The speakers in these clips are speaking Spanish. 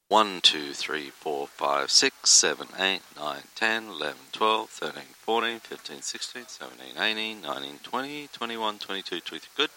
1, 2, 3, 4, 5, 6, 7, 8, 9, 10, 11, 12, 13, 14, 15, 16, 17, 18, 19, 20, 21, 22, 23. Good.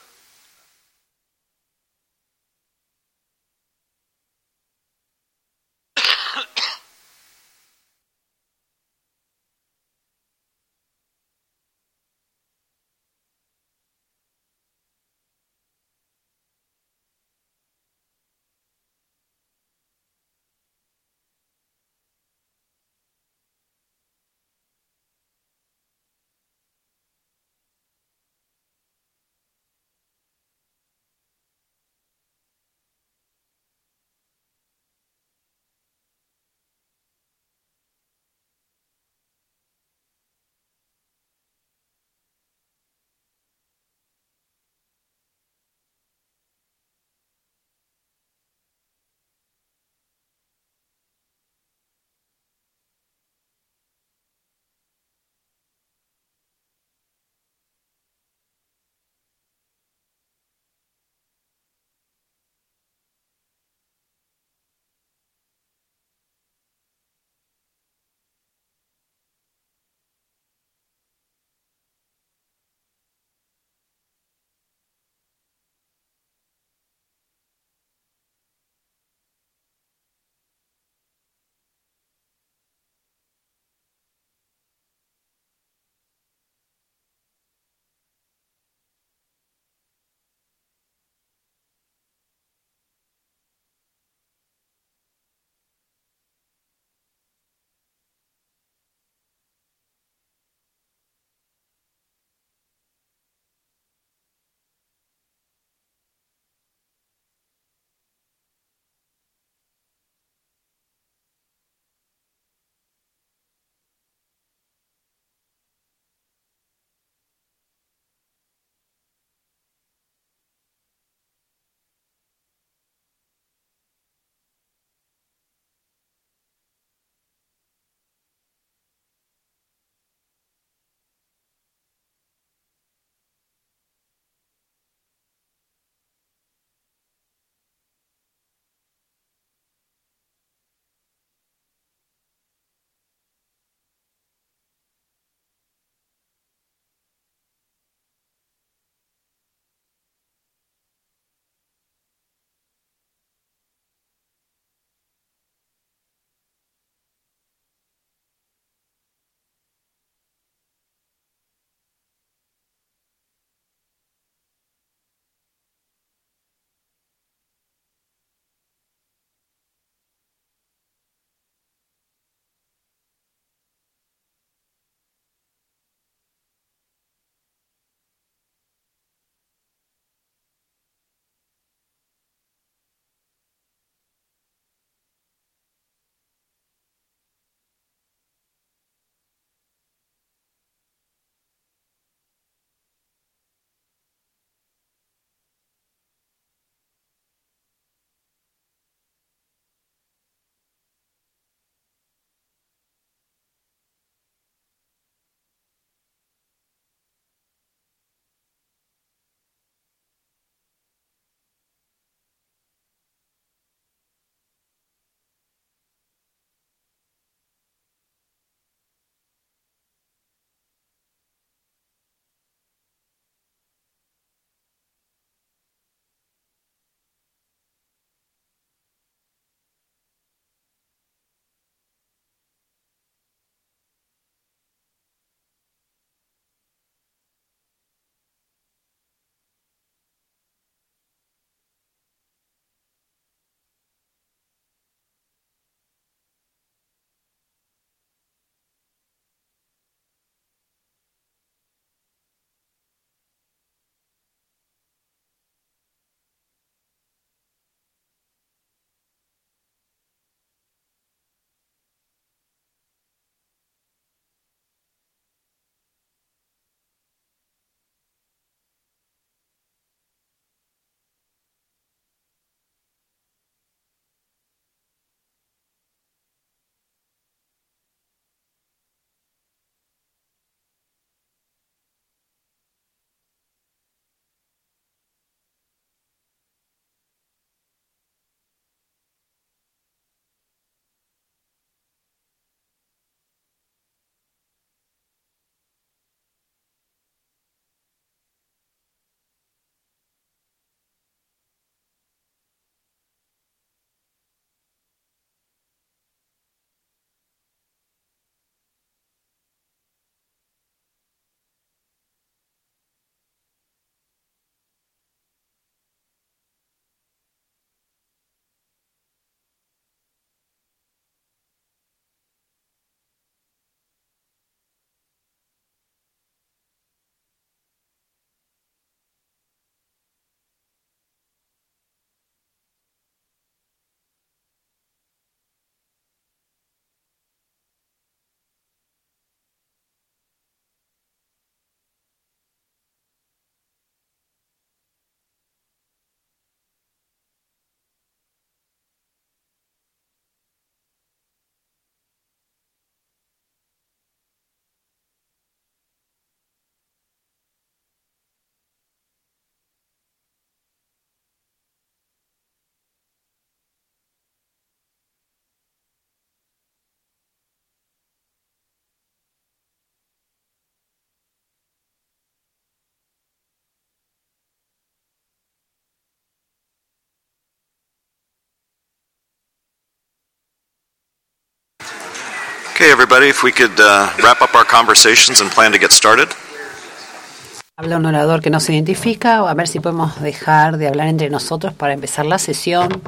Okay, everybody, if we could wrap up our conversations and plan to get started. Habla un orador que no se identifica, a ver si podemos dejar de hablar entre nosotros para empezar la sesión.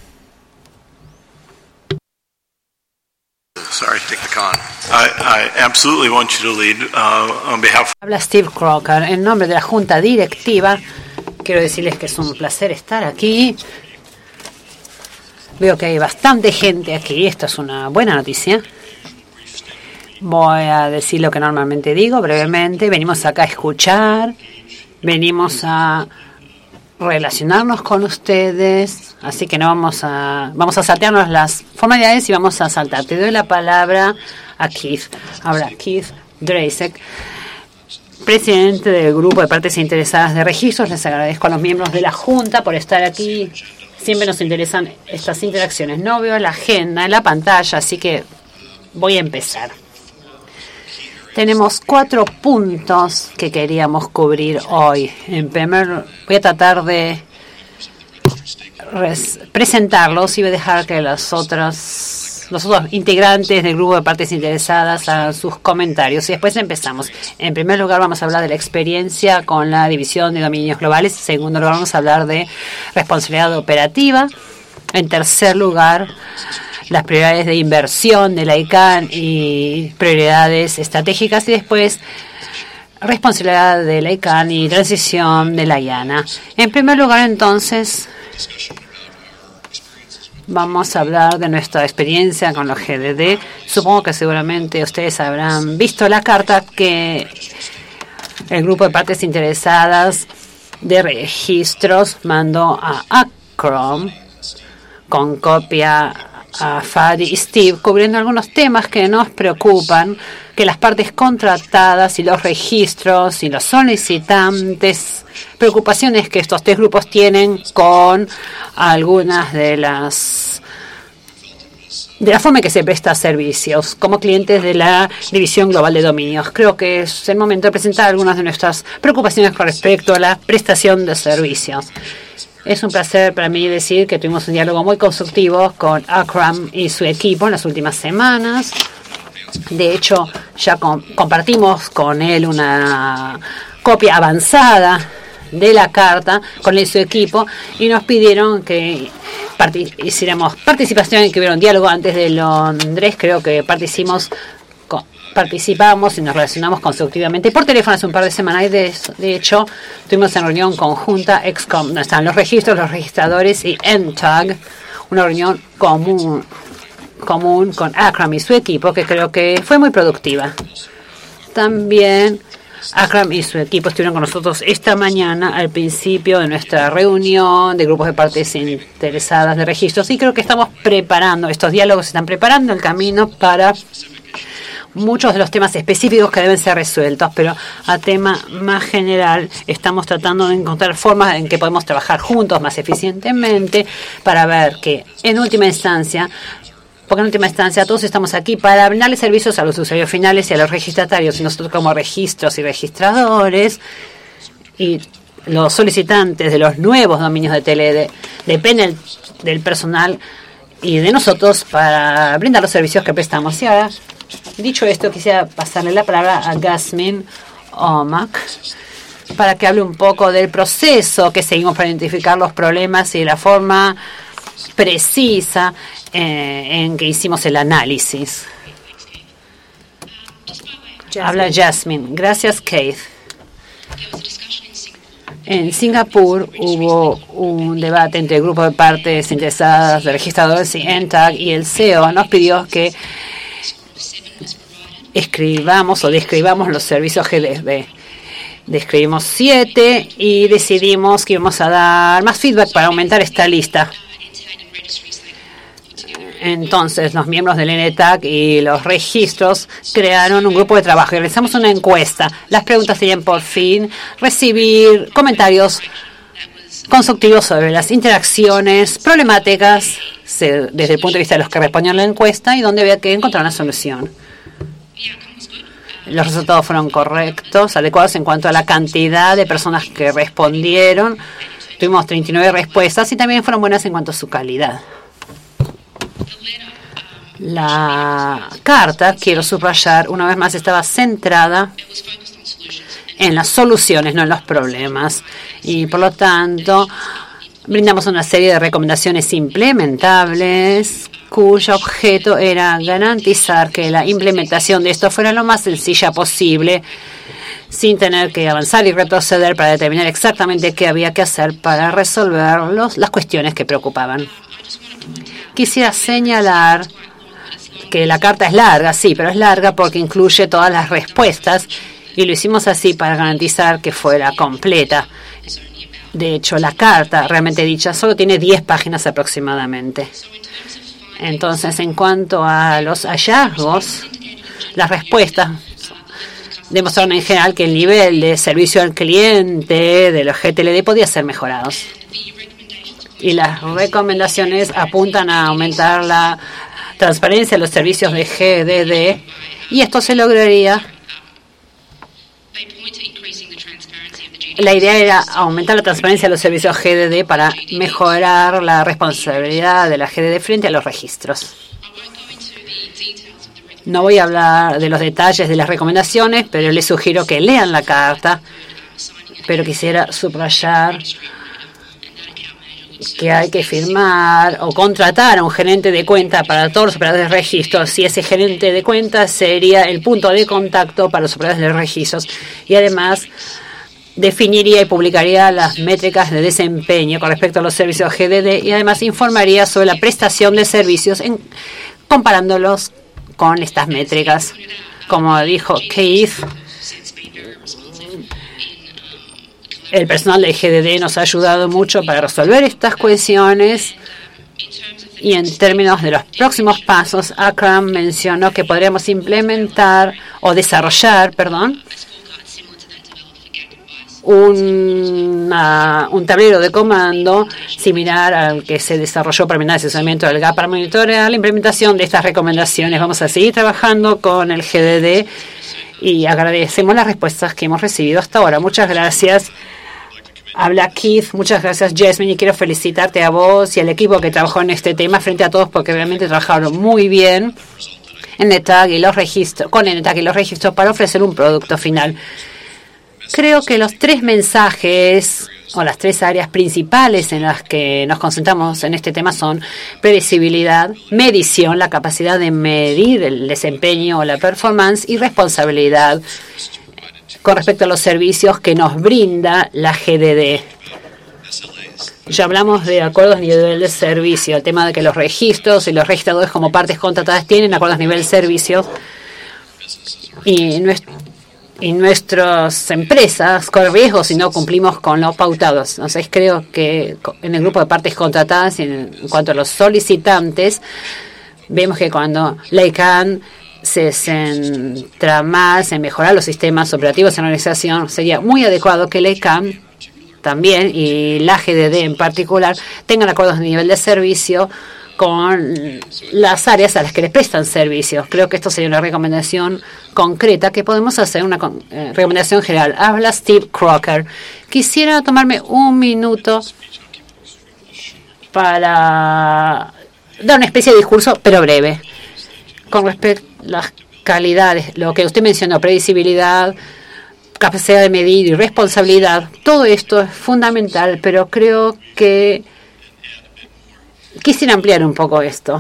Sorry, take the con. I absolutely want you to lead on behalf. Habla Steve Crocker. En nombre de la Junta Directiva, quiero decirles que es un placer estar aquí. Veo que hay bastante gente aquí. Esto es una buena noticia. Voy a decir lo que normalmente digo brevemente. Venimos acá a escuchar. Venimos a relacionarnos con ustedes. Así que no vamos a saltearnos las formalidades y vamos a saltar. Te doy la palabra a Keith. Ahora, Keith Dreisek, presidente del Grupo de Partes Interesadas de Registros. Les agradezco a los miembros de la Junta por estar aquí. Siempre nos interesan estas interacciones. No veo la agenda en la pantalla, así que voy a empezar. Tenemos 4 puntos que queríamos cubrir hoy. En primer, voy a tratar de presentarlos y voy a dejar que los otros integrantes del grupo de partes interesadas hagan sus comentarios y después empezamos. En primer lugar vamos a hablar de la experiencia con la división de dominios globales. En segundo lugar vamos a hablar de responsabilidad operativa. En tercer lugar, las prioridades de inversión de la ICANN y prioridades estratégicas, y después responsabilidad de la ICANN y transición de la IANA. En primer lugar, entonces, vamos a hablar de nuestra experiencia con los GDD. Supongo que seguramente ustedes habrán visto la carta que el grupo de partes interesadas de registros mandó a ACROM con copia a Fadi y Steve, cubriendo algunos temas que nos preocupan, que las partes contratadas y los registros y los solicitantes, preocupaciones que estos 3 grupos tienen con algunas de la forma en que se presta servicios como clientes de la División Global de Dominios. Creo que es el momento de presentar algunas de nuestras preocupaciones con respecto a la prestación de servicios. Es un placer para mí decir que tuvimos un diálogo muy constructivo con Akram y su equipo en las últimas semanas. De hecho, ya compartimos con él una copia avanzada de la carta con él y su equipo, y nos pidieron que hiciéramos participación y que hubiera un diálogo antes de Londres. Creo que participamos y nos relacionamos constructivamente por teléfono hace un par de semanas, y de hecho tuvimos en reunión conjunta EXCOM, donde están los registros, los registradores y NTAG, una reunión común con Akram y su equipo que creo que fue muy productiva. También Akram y su equipo estuvieron con nosotros esta mañana al principio de nuestra reunión de grupos de partes interesadas de registros, y creo que estamos preparando, estos diálogos están preparando el camino para muchos de los temas específicos que deben ser resueltos, pero a tema más general estamos tratando de encontrar formas en que podemos trabajar juntos más eficientemente para ver que en última instancia todos estamos aquí para brindarle servicios a los usuarios finales y a los registratarios, y nosotros como registros y registradores y los solicitantes de los nuevos dominios de TLD dependen del personal y de nosotros para brindar los servicios que prestamos. Y ahora, dicho esto, quisiera pasarle la palabra a Gasmin Omak para que hable un poco del proceso que seguimos para identificar los problemas y la forma precisa en que hicimos el análisis. Habla Jasmine. Gracias, Keith. En Singapur hubo un debate entre el grupo de partes interesadas de registradores y NTAG, y el CEO nos pidió que escribamos o describamos los servicios GDB. Describimos 7 y decidimos que íbamos a dar más feedback para aumentar esta lista. Entonces, los miembros del NTAG y los registros crearon un grupo de trabajo y realizamos una encuesta. Las preguntas tenían por fin recibir comentarios constructivos sobre las interacciones problemáticas desde el punto de vista de los que respondían a la encuesta y donde había que encontrar una solución. Los resultados fueron correctos, adecuados en cuanto a la cantidad de personas que respondieron. Tuvimos 39 respuestas y también fueron buenas en cuanto a su calidad. La carta, quiero subrayar, una vez más estaba centrada en las soluciones, no en los problemas. Y por lo tanto, brindamos una serie de recomendaciones implementables cuyo objeto era garantizar que la implementación de esto fuera lo más sencilla posible, sin tener que avanzar y retroceder para determinar exactamente qué había que hacer para resolver las cuestiones que preocupaban. Quisiera señalar que la carta es larga, sí, pero es larga porque incluye todas las respuestas y lo hicimos así para garantizar que fuera completa. De hecho, la carta, realmente dicha, solo tiene 10 páginas aproximadamente. Entonces, en cuanto a los hallazgos, las respuestas demostraron en general que el nivel de servicio al cliente de los GTLD podía ser mejorados. Y las recomendaciones apuntan a aumentar la transparencia de los servicios de GDD, y esto se lograría. La idea era aumentar la transparencia de los servicios GDD para mejorar la responsabilidad de la GDD frente a los registros. No voy a hablar de los detalles de las recomendaciones, pero les sugiero que lean la carta. Pero quisiera subrayar que hay que firmar o contratar a un gerente de cuenta para todos los operadores de registros. Y ese gerente de cuenta sería el punto de contacto para los operadores de registros. Y además definiría y publicaría las métricas de desempeño con respecto a los servicios GDD y además informaría sobre la prestación de servicios comparándolos con estas métricas. Como dijo Keith, el personal de GDD nos ha ayudado mucho para resolver estas cuestiones. Y en términos de los próximos pasos, Akram mencionó que podríamos implementar o desarrollar, un tablero de comando similar al que se desarrolló para el asesoramiento del GAP para monitorear la implementación de estas recomendaciones. Vamos a seguir trabajando con el GDD y agradecemos las respuestas que hemos recibido hasta ahora. Muchas gracias. Habla Keith, muchas gracias Jasmine, y quiero felicitarte a vos y al equipo que trabajó en este tema frente a todos porque realmente trabajaron muy bien en NetTag y los registros, con NetTag y los registros para ofrecer un producto final. Creo que los 3 mensajes o las 3 áreas principales en las que nos concentramos en este tema son predecibilidad, medición, la capacidad de medir el desempeño o la performance, y responsabilidad con respecto a los servicios que nos brinda la GDD. Ya hablamos de acuerdos a nivel de servicio, el tema de que los registros y los registradores como partes contratadas tienen acuerdos a nivel de servicio y nuestras empresas corren riesgos si no cumplimos con los pautados. Entonces creo que en el grupo de partes contratadas y en cuanto a los solicitantes, vemos que cuando la ICANN se centra más en mejorar los sistemas operativos en la organización, sería muy adecuado que la ICANN también y la GDD en particular tengan acuerdos de nivel de servicio con las áreas a las que les prestan servicios. Creo que esto sería una recomendación concreta que podemos hacer, una recomendación general. Habla Steve Crocker. Quisiera tomarme un minuto para dar una especie de discurso, pero breve, con respecto a las calidades, lo que usted mencionó, predecibilidad, capacidad de medir y responsabilidad. Todo esto es fundamental, pero creo que quisiera ampliar un poco esto.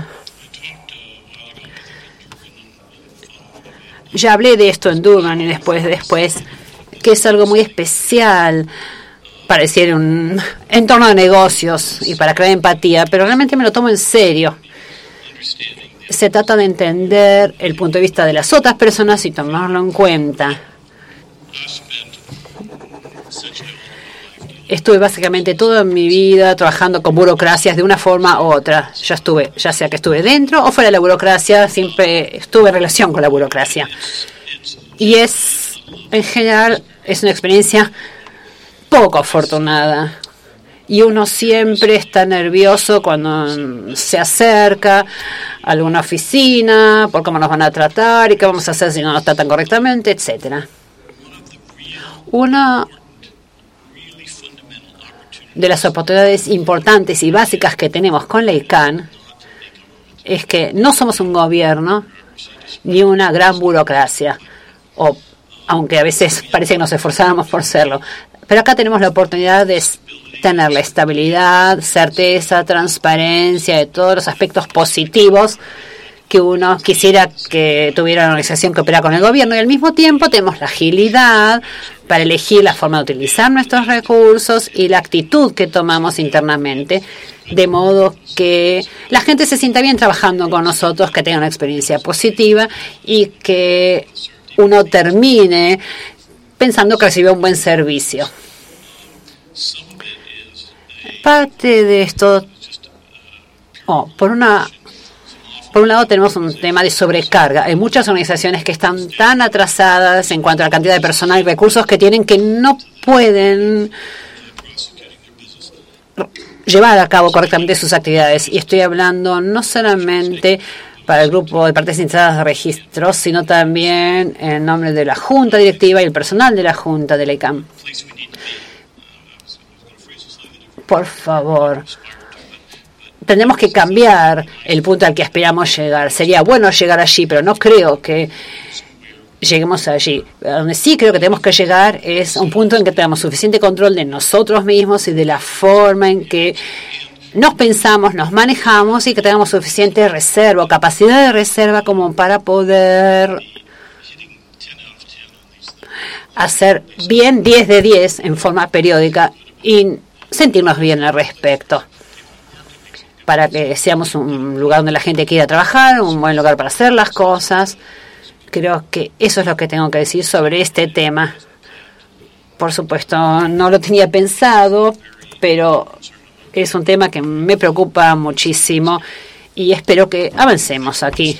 Ya hablé de esto en Durban y después, que es algo muy especial para decir un entorno de negocios y para crear empatía, pero realmente me lo tomo en serio. Se trata de entender el punto de vista de las otras personas y tomarlo en cuenta. Estuve básicamente toda mi vida trabajando con burocracias de una forma u otra. Ya sea que estuve dentro o fuera de la burocracia, siempre estuve en relación con la burocracia. Y en general, es una experiencia poco afortunada. Y uno siempre está nervioso cuando se acerca a alguna oficina, por cómo nos van a tratar y qué vamos a hacer si no nos tratan correctamente, etcétera. Una de las oportunidades importantes y básicas que tenemos con la ICANN es que no somos un gobierno ni una gran burocracia, aunque a veces parece que nos esforzáramos por serlo. Pero acá tenemos la oportunidad de tener la estabilidad, certeza, transparencia de todos los aspectos positivos que uno quisiera que tuviera una organización que opera con el gobierno, y al mismo tiempo tenemos la agilidad para elegir la forma de utilizar nuestros recursos y la actitud que tomamos internamente, de modo que la gente se sienta bien trabajando con nosotros, que tenga una experiencia positiva y que uno termine pensando que recibió un buen servicio. Parte de esto, por un lado tenemos un tema de sobrecarga. Hay muchas organizaciones que están tan atrasadas en cuanto a la cantidad de personal y recursos que tienen, que no pueden llevar a cabo correctamente sus actividades. Y estoy hablando no solamente para el grupo de partes interesadas de registros, sino también en nombre de la Junta Directiva y el personal de la Junta de la ICANN. Por favor, tendremos que cambiar el punto al que aspiramos llegar. Sería bueno llegar allí, pero no creo que lleguemos allí. A donde sí creo que tenemos que llegar es a un punto en que tengamos suficiente control de nosotros mismos y de la forma en que nos pensamos, nos manejamos, y que tengamos suficiente reserva o capacidad de reserva como para poder hacer bien 10 de 10 en forma periódica y sentirnos bien al respecto, para que seamos un lugar donde la gente quiera trabajar, un buen lugar para hacer las cosas. Creo que eso es lo que tengo que decir sobre este tema. Por supuesto, no lo tenía pensado, pero es un tema que me preocupa muchísimo y espero que avancemos aquí.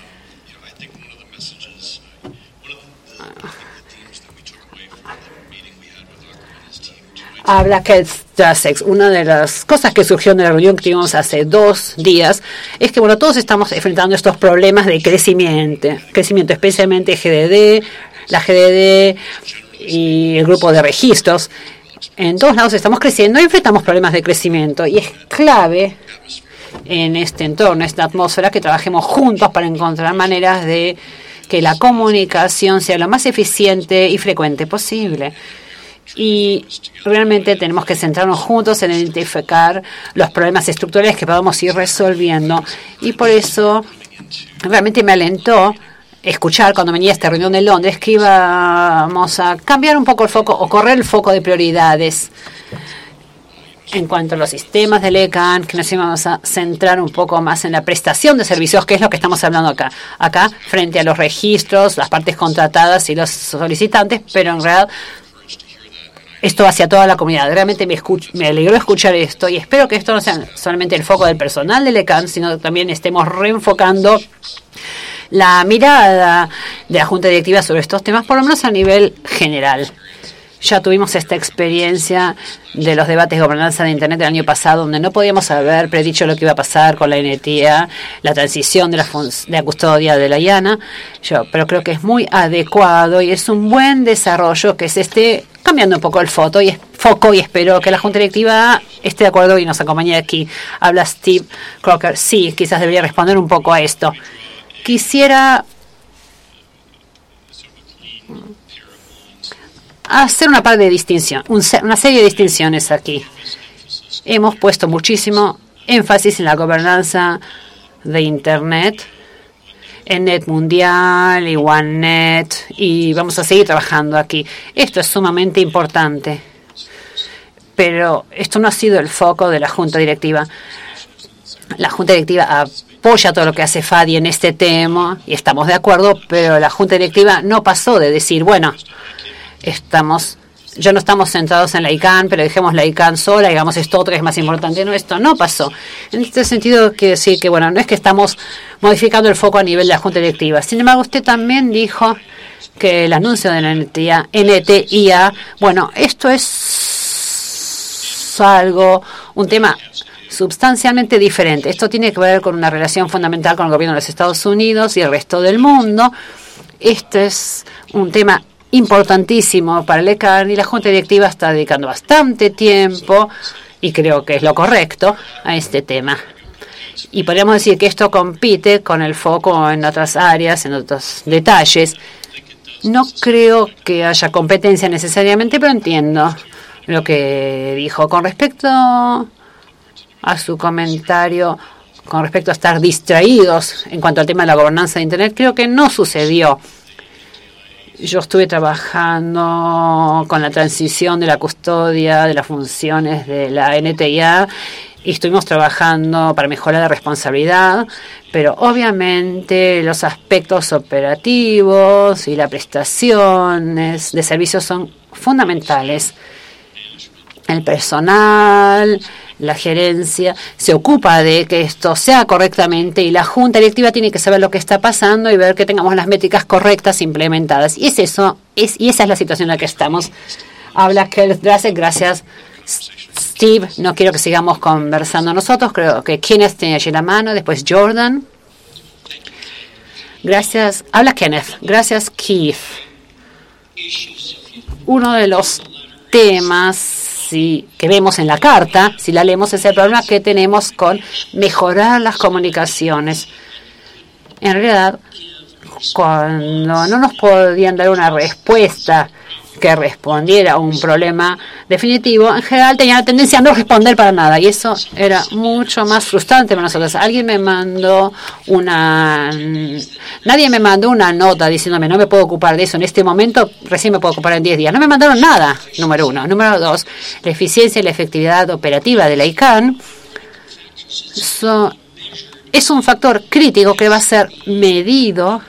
Habla Keith Trasek. Una de las cosas que surgió en la reunión que tuvimos hace 2 días es que, todos estamos enfrentando estos problemas de crecimiento, especialmente GDD, la GDD y el grupo de registros. En todos lados estamos creciendo y enfrentamos problemas de crecimiento, y es clave en este entorno, esta atmósfera, que trabajemos juntos para encontrar maneras de que la comunicación sea lo más eficiente y frecuente posible. Y realmente tenemos que centrarnos juntos en identificar los problemas estructurales que podamos ir resolviendo. Y por eso realmente me alentó escuchar cuando venía a esta reunión de Londres que íbamos a cambiar un poco el foco o correr el foco de prioridades en cuanto a los sistemas de ICANN, que nos íbamos a centrar un poco más en la prestación de servicios, que es lo que estamos hablando acá. Acá, frente a los registros, las partes contratadas y los solicitantes, pero en realidad esto hacia toda la comunidad. Realmente me alegró escuchar esto, y espero que esto no sea solamente el foco del personal de ICANN, sino que también estemos reenfocando la mirada de la Junta Directiva sobre estos temas, por lo menos a nivel general. Ya tuvimos esta experiencia de los debates de gobernanza de Internet del año pasado, donde no podíamos haber predicho lo que iba a pasar con la NTIA, la transición de la custodia de la IANA. Pero creo que es muy adecuado y es un buen desarrollo que se esté cambiando un poco el foco, y espero que la Junta Directiva esté de acuerdo y nos acompañe aquí. Habla Steve Crocker. Sí, quizás debería responder un poco a esto. Quisiera hacer una serie de distinciones aquí. Hemos puesto muchísimo énfasis en la gobernanza de Internet, en Net Mundial y OneNet, y vamos a seguir trabajando aquí. Esto es sumamente importante, pero esto no ha sido el foco de la Junta Directiva. La Junta Directiva apoya todo lo que hace FADI en este tema y estamos de acuerdo, pero la Junta Directiva no pasó de decir, ya no estamos centrados en la ICANN, pero dejemos la ICANN sola, digamos, esto otro es más importante. No, esto no pasó. En este sentido, quiere decir que, no es que estamos modificando el foco a nivel de la Junta Directiva. Sin embargo, usted también dijo que el anuncio de la NTIA, esto es un tema sustancialmente diferente. Esto tiene que ver con una relación fundamental con el gobierno de los Estados Unidos y el resto del mundo. Este es un tema importantísimo para el ICANN, y la Junta Directiva está dedicando bastante tiempo, y creo que es lo correcto, a este tema. Y podríamos decir que esto compite con el foco en otras áreas, en otros detalles. No creo que haya competencia necesariamente, pero entiendo lo que dijo. Con respecto a su comentario, con respecto a estar distraídos en cuanto al tema de la gobernanza de Internet, creo que no sucedió. Yo estuve trabajando con la transición de la custodia de las funciones de la NTIA y estuvimos trabajando para mejorar la responsabilidad, pero obviamente los aspectos operativos y las prestaciones de servicios son fundamentales. El personal, la gerencia, se ocupa de que esto sea correctamente y la junta directiva tiene que saber lo que está pasando y ver que tengamos las métricas correctas implementadas. Y esa es la situación en la que estamos. Habla Kenneth Drasek, gracias Steve. No quiero que sigamos conversando nosotros, creo que Kenneth tiene allí la mano, después Jordan. Gracias, habla Kenneth, gracias Keith. Uno de los temas que vemos en la carta, si la leemos, es el problema que tenemos con mejorar las comunicaciones. En realidad, cuando no nos podían dar una respuesta que respondiera a un problema definitivo, en general tenía la tendencia a no responder para nada, y eso era mucho más frustrante para nosotros. Nadie me mandó una nota diciéndome no me puedo ocupar de eso en este momento, recién me puedo ocupar en 10 días. No me mandaron nada, número uno. Número dos, la eficiencia y la efectividad operativa de la ICANN es un factor crítico que va a ser medido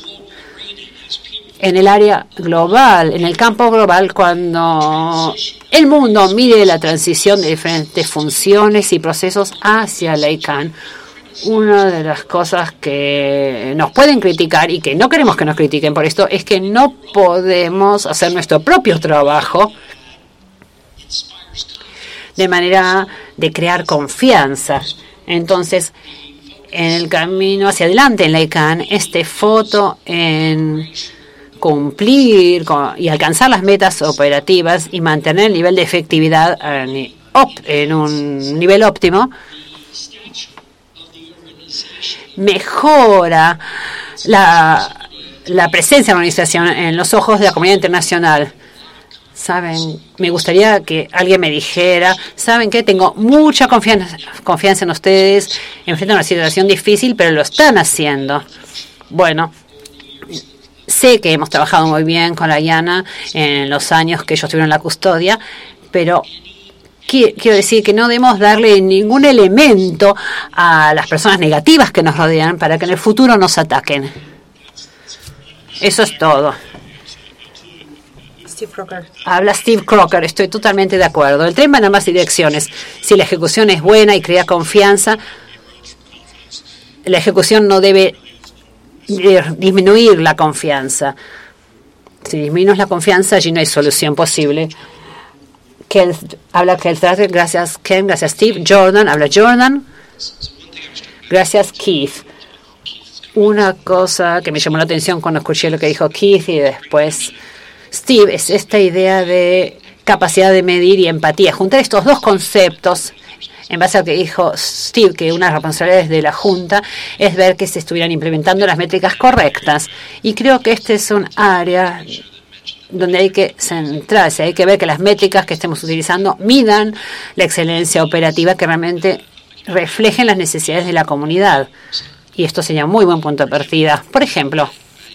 en el área global, en el campo global, cuando el mundo mire la transición de diferentes funciones y procesos hacia la ICANN. Una de las cosas que nos pueden criticar y que no queremos que nos critiquen por esto es que no podemos hacer nuestro propio trabajo de manera de crear confianza. Entonces, en el camino hacia adelante en la ICANN, foco en cumplir y alcanzar las metas operativas y mantener el nivel de efectividad en un nivel óptimo, mejora la presencia de la organización en los ojos de la comunidad internacional. Saben, me gustaría que alguien me dijera, ¿saben qué? Tengo mucha confianza en ustedes, enfrentan una situación difícil, pero lo están haciendo. Bueno, sé que hemos trabajado muy bien con la IANA en los años que ellos tuvieron la custodia, pero quiero decir que no debemos darle ningún elemento a las personas negativas que nos rodean para que en el futuro nos ataquen. Eso es todo. Habla Steve Crocker, estoy totalmente de acuerdo. El tren va en ambas direcciones. Si la ejecución es buena y crea confianza, la ejecución no debe disminuir la confianza. Si disminuimos la confianza, allí no hay solución posible. Habla Keith, gracias Ken, gracias Steve. Jordan, habla Jordan. Gracias Keith. Una cosa que me llamó la atención cuando escuché lo que dijo Keith y después Steve es esta idea de capacidad de medir y empatía. Juntar estos dos conceptos en base a lo que dijo Steve, que una de las responsabilidades de la Junta es ver que se estuvieran implementando las métricas correctas. Y creo que este es un área donde hay que centrarse, hay que ver que las métricas que estemos utilizando midan la excelencia operativa, que realmente reflejen las necesidades de la comunidad. Y esto sería un muy buen punto de partida. Por ejemplo,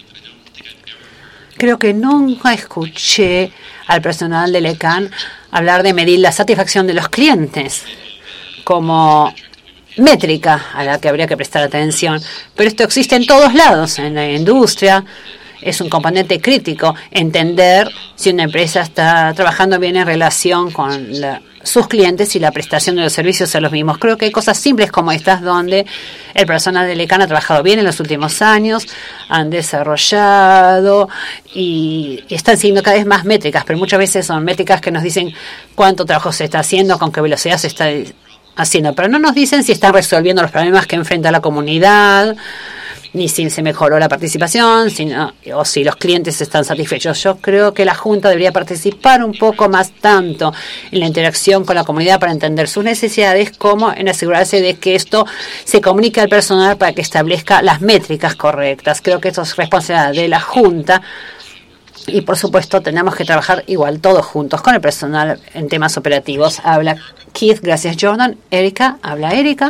creo que nunca escuché al personal de la ICANN hablar de medir la satisfacción de los clientes como métrica a la que habría que prestar atención. Pero esto existe en todos lados, en la industria. Es un componente crítico entender si una empresa está trabajando bien en relación con sus clientes y la prestación de los servicios a los mismos. Creo que hay cosas simples como estas donde el personal de la ICANN ha trabajado bien en los últimos años, han desarrollado y están siguiendo cada vez más métricas, pero muchas veces son métricas que nos dicen cuánto trabajo se está haciendo, con qué velocidad se está haciendo, pero no nos dicen si están resolviendo los problemas que enfrenta la comunidad ni si se mejoró la participación, o si los clientes están satisfechos. Yo creo que la Junta debería participar un poco más tanto en la interacción con la comunidad para entender sus necesidades, como en asegurarse de que esto se comunique al personal para que establezca las métricas correctas. Creo que esto es responsabilidad de la Junta. Y, por supuesto, tenemos que trabajar igual todos juntos con el personal en temas operativos. Habla Keith, gracias Jordan. Erika, habla Erika.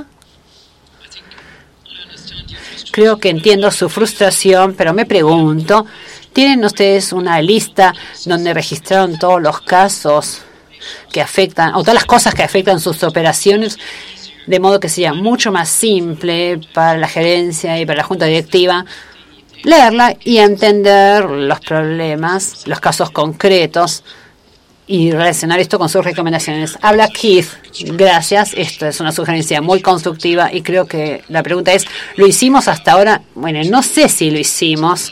Creo que entiendo su frustración, pero me pregunto, ¿tienen ustedes una lista donde registraron todos los casos que afectan, o todas las cosas que afectan sus operaciones, de modo que sea mucho más simple para la gerencia y para la junta directiva leerla y entender los problemas, los casos concretos y relacionar esto con sus recomendaciones? Habla Keith. Gracias. Esto es una sugerencia muy constructiva y creo que la pregunta es, ¿lo hicimos hasta ahora? Bueno, no sé si lo hicimos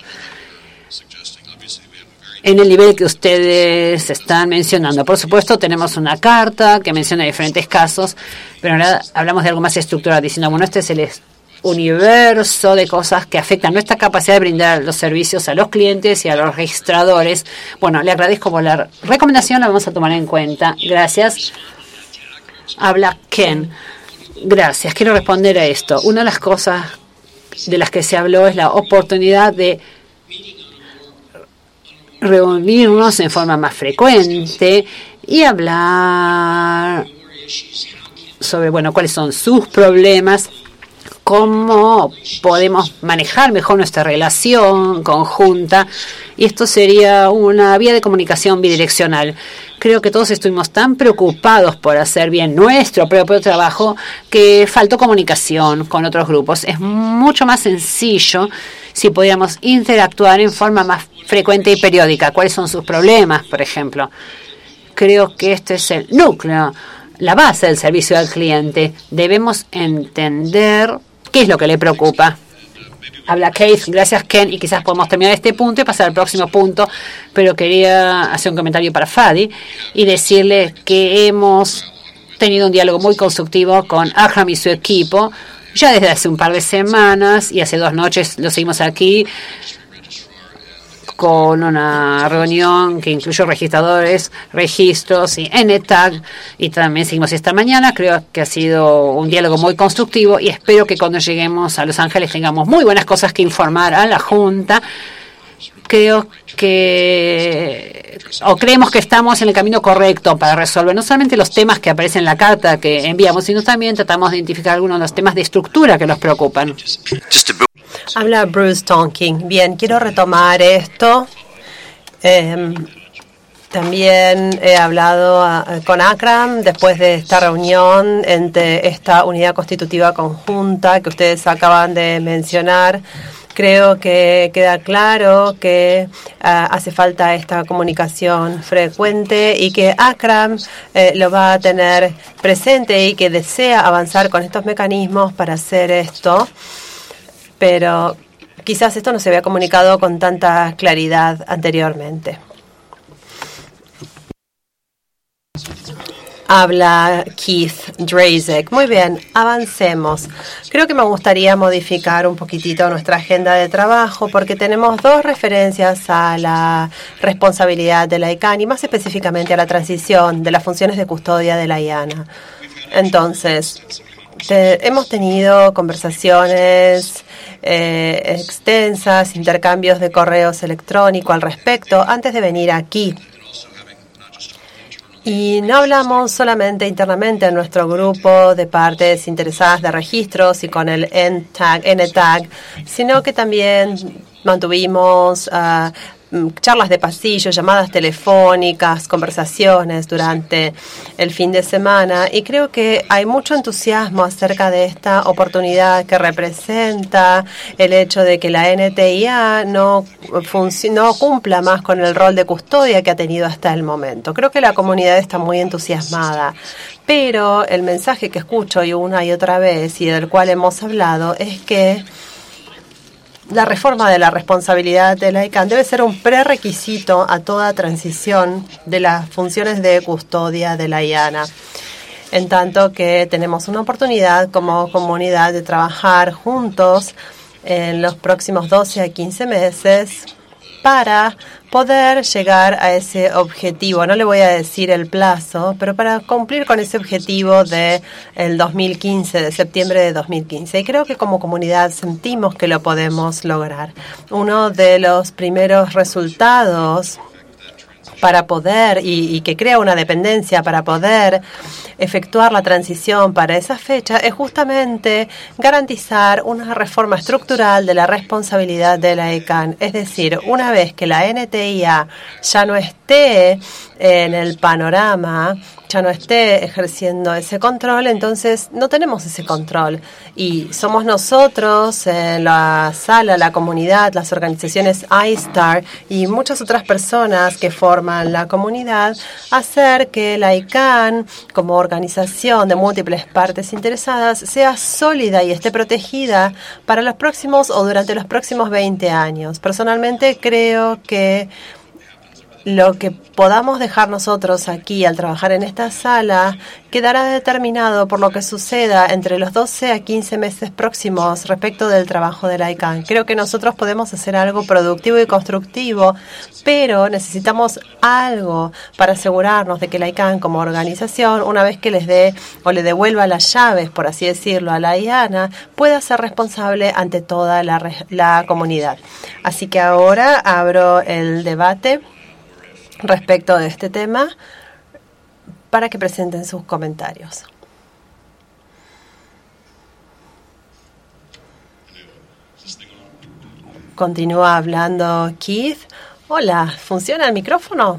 en el nivel que ustedes están mencionando. Por supuesto, tenemos una carta que menciona diferentes casos, pero ahora hablamos de algo más estructurado, diciendo, bueno, este es el universo de cosas que afectan nuestra capacidad de brindar los servicios a los clientes y a los registradores. Bueno, le agradezco por la recomendación, la vamos a tomar en cuenta. Gracias. Habla Ken. Gracias. Quiero responder a esto. Una de las cosas de las que se habló es la oportunidad de reunirnos en forma más frecuente y hablar sobre, bueno, cuáles son sus problemas, cómo podemos manejar mejor nuestra relación conjunta, y esto sería una vía de comunicación bidireccional. Creo que todos estuvimos tan preocupados por hacer bien nuestro propio trabajo que faltó comunicación con otros grupos. Es mucho más sencillo si pudiéramos interactuar en forma más frecuente y periódica. ¿Cuáles son sus problemas, por ejemplo? Creo que este es el núcleo, la base del servicio al cliente. Debemos entender qué es lo que le preocupa. Habla Keith. Gracias, Ken. Y quizás podemos terminar este punto y pasar al próximo punto, pero quería hacer un comentario para Fadi y decirle que hemos tenido un diálogo muy constructivo con Akram y su equipo ya desde hace un par de semanas, y hace 2 noches lo seguimos aquí con una reunión que incluyó registradores, registros y NTAG, y también seguimos esta mañana. Creo que ha sido un diálogo muy constructivo y espero que cuando lleguemos a Los Ángeles tengamos muy buenas cosas que informar a la Junta. Creo que, o creemos que estamos en el camino correcto para resolver no solamente los temas que aparecen en la carta que enviamos, sino también tratamos de identificar algunos de los temas de estructura que nos preocupan. Habla Bruce Tonking. Bien, quiero retomar esto. También he hablado con Akram después de esta reunión entre esta unidad constitutiva conjunta que ustedes acaban de mencionar. Creo que queda claro que hace falta esta comunicación frecuente y que Akram lo va a tener presente y que desea avanzar con estos mecanismos para hacer esto. Pero quizás esto no se había comunicado con tanta claridad anteriormente. Habla Keith Drazek. Muy bien, avancemos. Creo que me gustaría modificar un poquitito nuestra agenda de trabajo porque tenemos 2 referencias a la responsabilidad de la ICANN y más específicamente a la transición de las funciones de custodia de la IANA. Entonces, hemos tenido conversaciones extensas, intercambios de correos electrónicos al respecto antes de venir aquí. Y no hablamos solamente internamente en nuestro grupo de partes interesadas de registros y con el NTAG, sino que también mantuvimos charlas de pasillo, llamadas telefónicas, conversaciones durante el fin de semana, y creo que hay mucho entusiasmo acerca de esta oportunidad que representa el hecho de que la NTIA no cumpla más con el rol de custodia que ha tenido hasta el momento. Creo que la comunidad está muy entusiasmada, pero el mensaje que escucho una y otra vez y del cual hemos hablado es que la reforma de la responsabilidad de la ICANN debe ser un prerequisito a toda transición de las funciones de custodia de la IANA. En tanto que tenemos una oportunidad como comunidad de trabajar juntos en los próximos 12 a 15 meses para poder llegar a ese objetivo. No le voy a decir el plazo, pero para cumplir con ese objetivo de el 2015, de septiembre de 2015. Y creo que como comunidad sentimos que lo podemos lograr. Uno de los primeros resultados para poder, y que crea una dependencia para poder efectuar la transición para esa fecha, es justamente garantizar una reforma estructural de la responsabilidad de la ICANN. Es decir, una vez que la NTIA ya no esté en el panorama, ya no esté ejerciendo ese control, entonces no tenemos ese control. Y somos nosotros en la sala, la comunidad, las organizaciones iStar y muchas otras personas que forman la comunidad, hacer que la ICANN, como organización de múltiples partes interesadas, sea sólida y esté protegida para los próximos o durante los próximos 20 años. Personalmente creo que lo que podamos dejar nosotros aquí al trabajar en esta sala quedará determinado por lo que suceda entre los 12 a 15 meses próximos respecto del trabajo de la ICANN. Creo que nosotros podemos hacer algo productivo y constructivo, pero necesitamos algo para asegurarnos de que la ICANN como organización, una vez que les dé o le devuelva las llaves, por así decirlo, a la IANA, pueda ser responsable ante toda la comunidad. Así que ahora abro el debate respecto de este tema para que presenten sus comentarios. Continúa hablando Keith. Hola, ¿funciona el micrófono?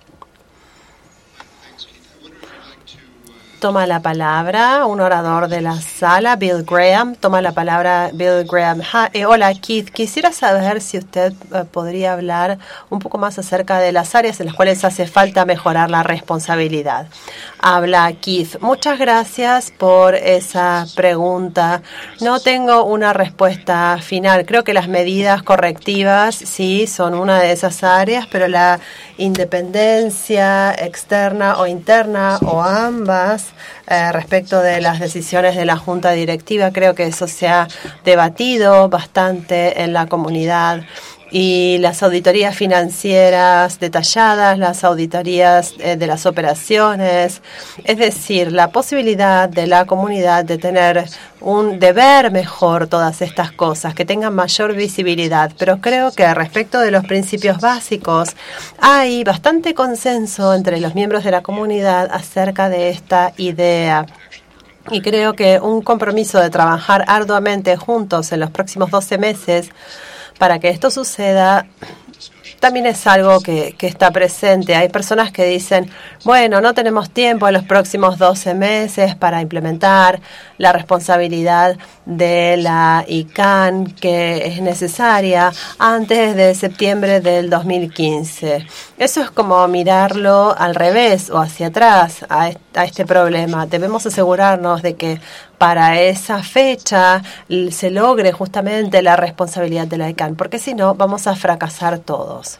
Toma la palabra un orador de la sala, Bill Graham. Toma la palabra Bill Graham. Hola, Keith. Quisiera saber si usted podría hablar un poco más acerca de las áreas en las cuales hace falta mejorar la responsabilidad. Habla Keith. Muchas gracias por esa pregunta. No tengo una respuesta final. Creo que las medidas correctivas sí son una de esas áreas, pero la independencia externa o interna o ambas respecto de las decisiones de la Junta Directiva, creo que eso se ha debatido bastante en la comunidad. Y las auditorías financieras detalladas, las auditorías de las operaciones, es decir, la posibilidad de la comunidad de tener de ver mejor todas estas cosas, que tengan mayor visibilidad. Pero creo que respecto de los principios básicos hay bastante consenso entre los miembros de la comunidad acerca de esta idea. Y creo que un compromiso de trabajar arduamente juntos en los próximos 12 meses para que esto suceda también es algo que está presente. Hay personas que dicen, bueno, no tenemos tiempo en los próximos 12 meses para implementar la responsabilidad de la ICANN que es necesaria antes de septiembre del 2015. Eso es como mirarlo al revés o hacia atrás a este problema. Debemos asegurarnos de que para esa fecha se logre justamente la responsabilidad de la ICANN, porque si no vamos a fracasar todos.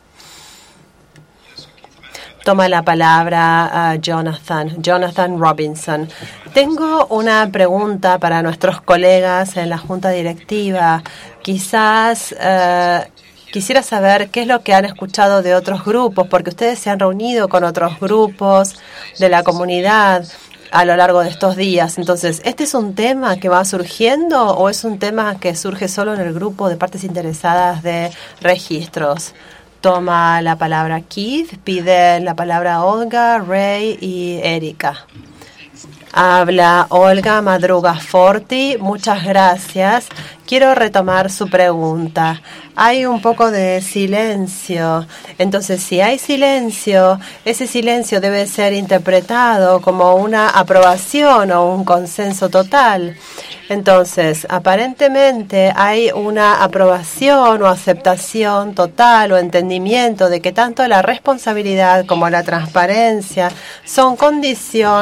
Toma la palabra Jonathan Robinson. Tengo una pregunta para nuestros colegas en la Junta Directiva. Quizás quisiera saber qué es lo que han escuchado de otros grupos, porque ustedes se han reunido con otros grupos de la comunidad a lo largo de estos días. Entonces, ¿este es un tema que va surgiendo o es un tema que surge solo en el grupo de partes interesadas de registros? Toma la palabra Keith, pide la palabra Olga, Ray y Erika. Habla Olga Madruga Forti. Muchas gracias. Quiero retomar su pregunta. Hay un poco de silencio. Entonces, si hay silencio, ese silencio debe ser interpretado como una aprobación o un consenso total. Entonces, aparentemente hay una aprobación o aceptación total o entendimiento de que tanto la responsabilidad como la transparencia son condición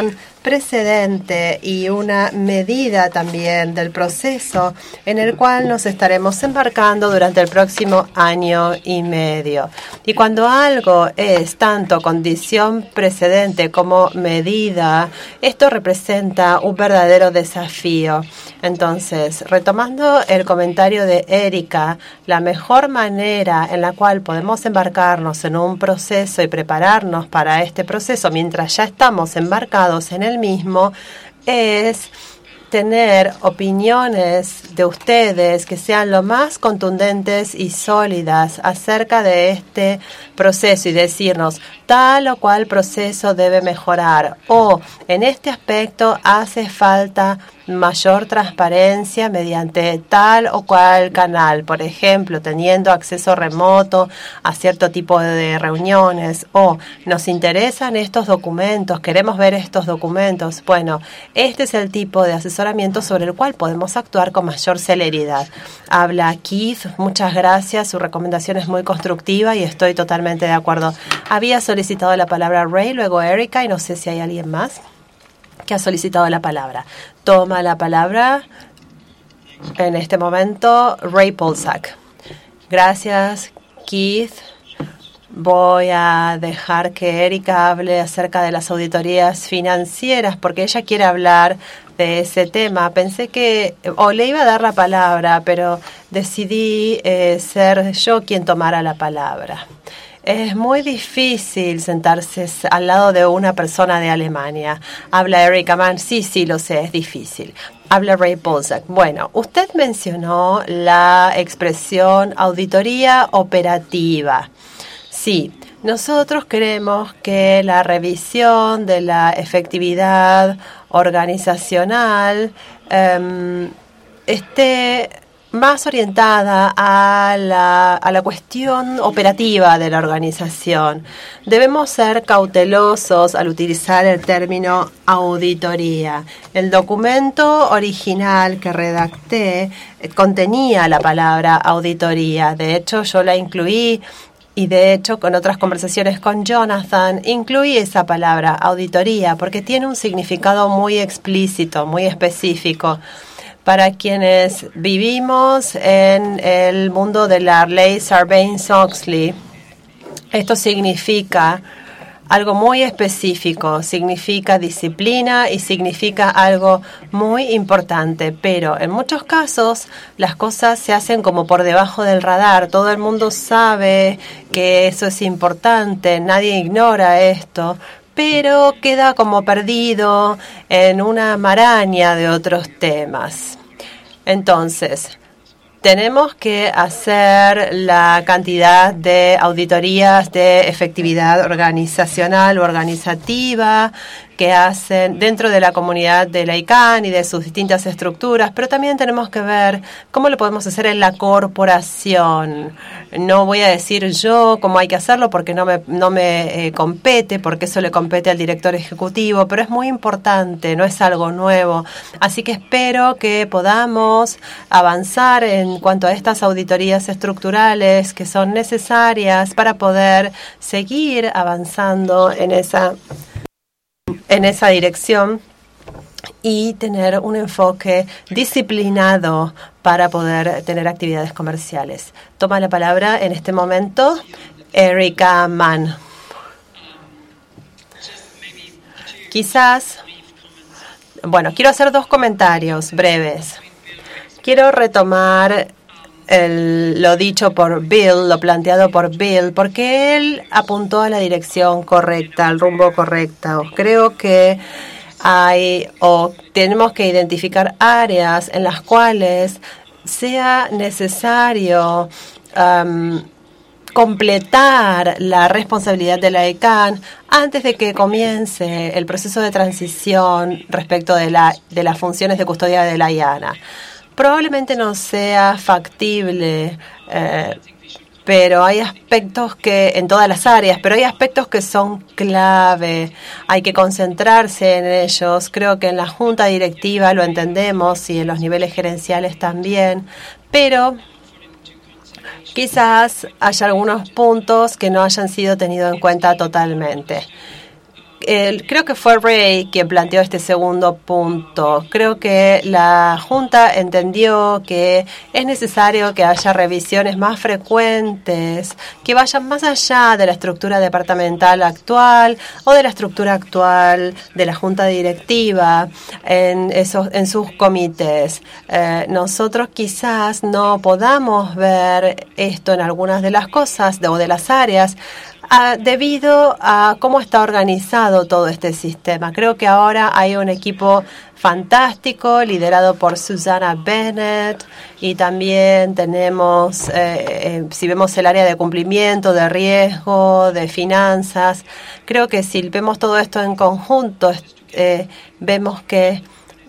precedente y una medida también del proceso en el cual nos estaremos embarcando durante el próximo año y medio. Y cuando algo es tanto condición precedente como medida, esto representa un verdadero desafío. Entonces, retomando el comentario de Erika, la mejor manera en la cual podemos embarcarnos en un proceso y prepararnos para este proceso mientras ya estamos embarcados en el mismo es tener opiniones de ustedes que sean lo más contundentes y sólidas acerca de este proceso y decirnos tal o cual proceso debe mejorar o en este aspecto hace falta mayor transparencia mediante tal o cual canal, por ejemplo, teniendo acceso remoto a cierto tipo de reuniones o nos interesan estos documentos, queremos ver estos documentos. Bueno, este es el tipo de asesoramiento sobre el cual podemos actuar con mayor celeridad. Habla Keith, muchas gracias, su recomendación es muy constructiva y estoy totalmente de acuerdo. Había solicitado la palabra Ray, luego Erika y no sé si hay alguien más que ha solicitado la palabra. Toma la palabra en este momento Ray Polsak. Gracias, Keith. Voy a dejar que Erika hable acerca de las auditorías financieras porque ella quiere hablar de ese tema. Pensé que le iba a dar la palabra, pero decidí ser yo quien tomara la palabra. Es muy difícil sentarse al lado de una persona de Alemania. Habla Erika Mann. Sí, lo sé, es difícil. Habla Ray Polsak. Bueno, usted mencionó la expresión auditoría operativa. Sí, nosotros queremos que la revisión de la efectividad organizacional esté más orientada a la cuestión operativa de la organización. Debemos ser cautelosos al utilizar el término auditoría. El documento original que redacté contenía la palabra auditoría. De hecho, yo la incluí y de hecho con otras conversaciones con Jonathan incluí esa palabra auditoría porque tiene un significado muy explícito, muy específico. Para quienes vivimos en el mundo de la ley Sarbanes-Oxley, esto significa algo muy específico, significa disciplina y significa algo muy importante, pero en muchos casos las cosas se hacen como por debajo del radar. Todo el mundo sabe que eso es importante, nadie ignora esto, pero queda como perdido en una maraña de otros temas. Entonces, tenemos que hacer la cantidad de auditorías de efectividad organizacional o organizativa que hacen dentro de la comunidad de la ICANN y de sus distintas estructuras, pero también tenemos que ver cómo lo podemos hacer en la corporación. No voy a decir yo cómo hay que hacerlo porque no me compete, porque eso le compete al director ejecutivo, pero es muy importante, no es algo nuevo. Así que espero que podamos avanzar en cuanto a estas auditorías estructurales que son necesarias para poder seguir avanzando en esa dirección y tener un enfoque disciplinado para poder tener actividades comerciales. Toma la palabra en este momento Erika Mann. Quiero hacer 2 comentarios breves. Quiero retomar lo dicho por Bill, lo planteado por Bill, porque él apuntó a la dirección correcta, al rumbo correcto. Creo que tenemos que identificar áreas en las cuales sea necesario completar la responsabilidad de la ICANN antes de que comience el proceso de transición respecto de las funciones de custodia de la IANA. Probablemente no sea factible, pero hay aspectos en todas las áreas, pero hay aspectos que son clave. Hay que concentrarse en ellos. Creo que en la junta directiva lo entendemos y en los niveles gerenciales también, pero quizás haya algunos puntos que no hayan sido tenidos en cuenta totalmente. Creo que fue Ray quien planteó este segundo punto. Creo que la Junta entendió que es necesario que haya revisiones más frecuentes, que vayan más allá de la estructura departamental actual o de la estructura actual de la Junta Directiva en sus comités. Nosotros quizás no podamos ver esto en algunas de las cosas o de las áreas, debido a cómo está organizado todo este sistema. Creo que ahora hay un equipo fantástico liderado por Susana Bennett, y también tenemos, si vemos el área de cumplimiento, de riesgo, de finanzas, creo que si vemos todo esto en conjunto, vemos que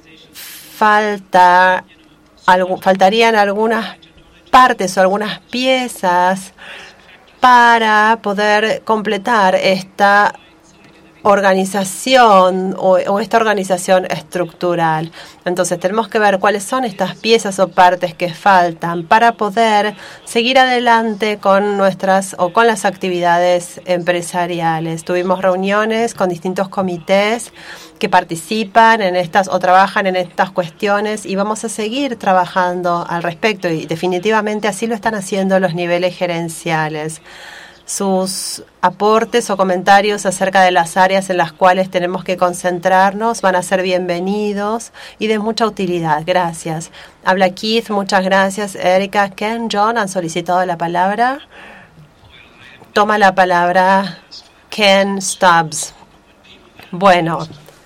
faltarían algunas partes o algunas piezas para poder completar esta organización o esta organización estructural. Entonces tenemos que ver cuáles son estas piezas o partes que faltan para poder seguir adelante con con las actividades empresariales. Tuvimos reuniones con distintos comités que participan en estas o trabajan en estas cuestiones, y vamos a seguir trabajando al respecto, y definitivamente así lo están haciendo los niveles gerenciales. Sus aportes o comentarios acerca de las áreas en las cuales tenemos que concentrarnos van a ser bienvenidos y de mucha utilidad. Gracias. Habla Keith, muchas gracias. Erika, Ken, John han solicitado la palabra. Toma la palabra Ken Stubbs. Bueno,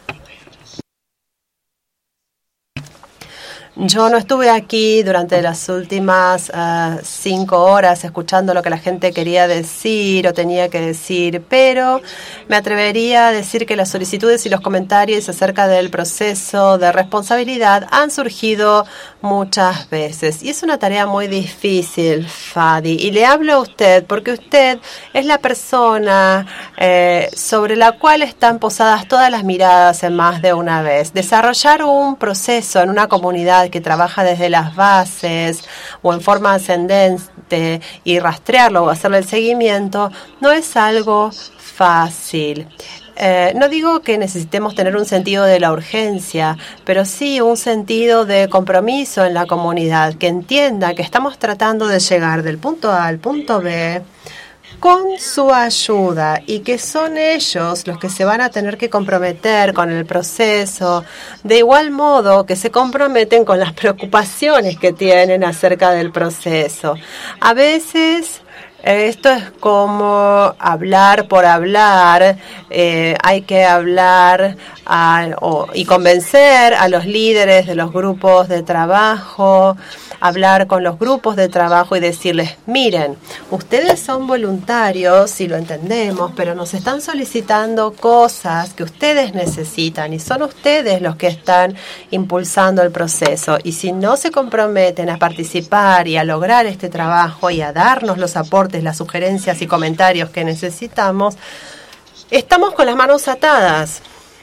yo no estuve aquí durante las últimas 5 horas escuchando lo que la gente quería decir o tenía que decir, pero me atrevería a decir que las solicitudes y los comentarios acerca del proceso de responsabilidad han surgido muchas veces. Y es una tarea muy difícil, Fadi. Y le hablo a usted porque usted es la persona sobre la cual están posadas todas las miradas en más de una vez. Desarrollar un proceso en una comunidad que trabaja desde las bases o en forma ascendente y rastrearlo o hacerle el seguimiento no es algo fácil. No digo que necesitemos tener un sentido de la urgencia, pero sí un sentido de compromiso en la comunidad, que entienda que estamos tratando de llegar del punto A al punto B con su ayuda, y que son ellos los que se van a tener que comprometer con el proceso, de igual modo que se comprometen con las preocupaciones que tienen acerca del proceso. A veces esto es como hablar por hablar. Hay que hablar y convencer a los líderes de los grupos de trabajo, hablar con los grupos de trabajo y decirles: miren, ustedes son voluntarios, y lo entendemos, pero nos están solicitando cosas que ustedes necesitan, y son ustedes los que están impulsando el proceso, y si no se comprometen a participar y a lograr este trabajo y a darnos los aportes, las sugerencias y comentarios que necesitamos, estamos con las manos atadas.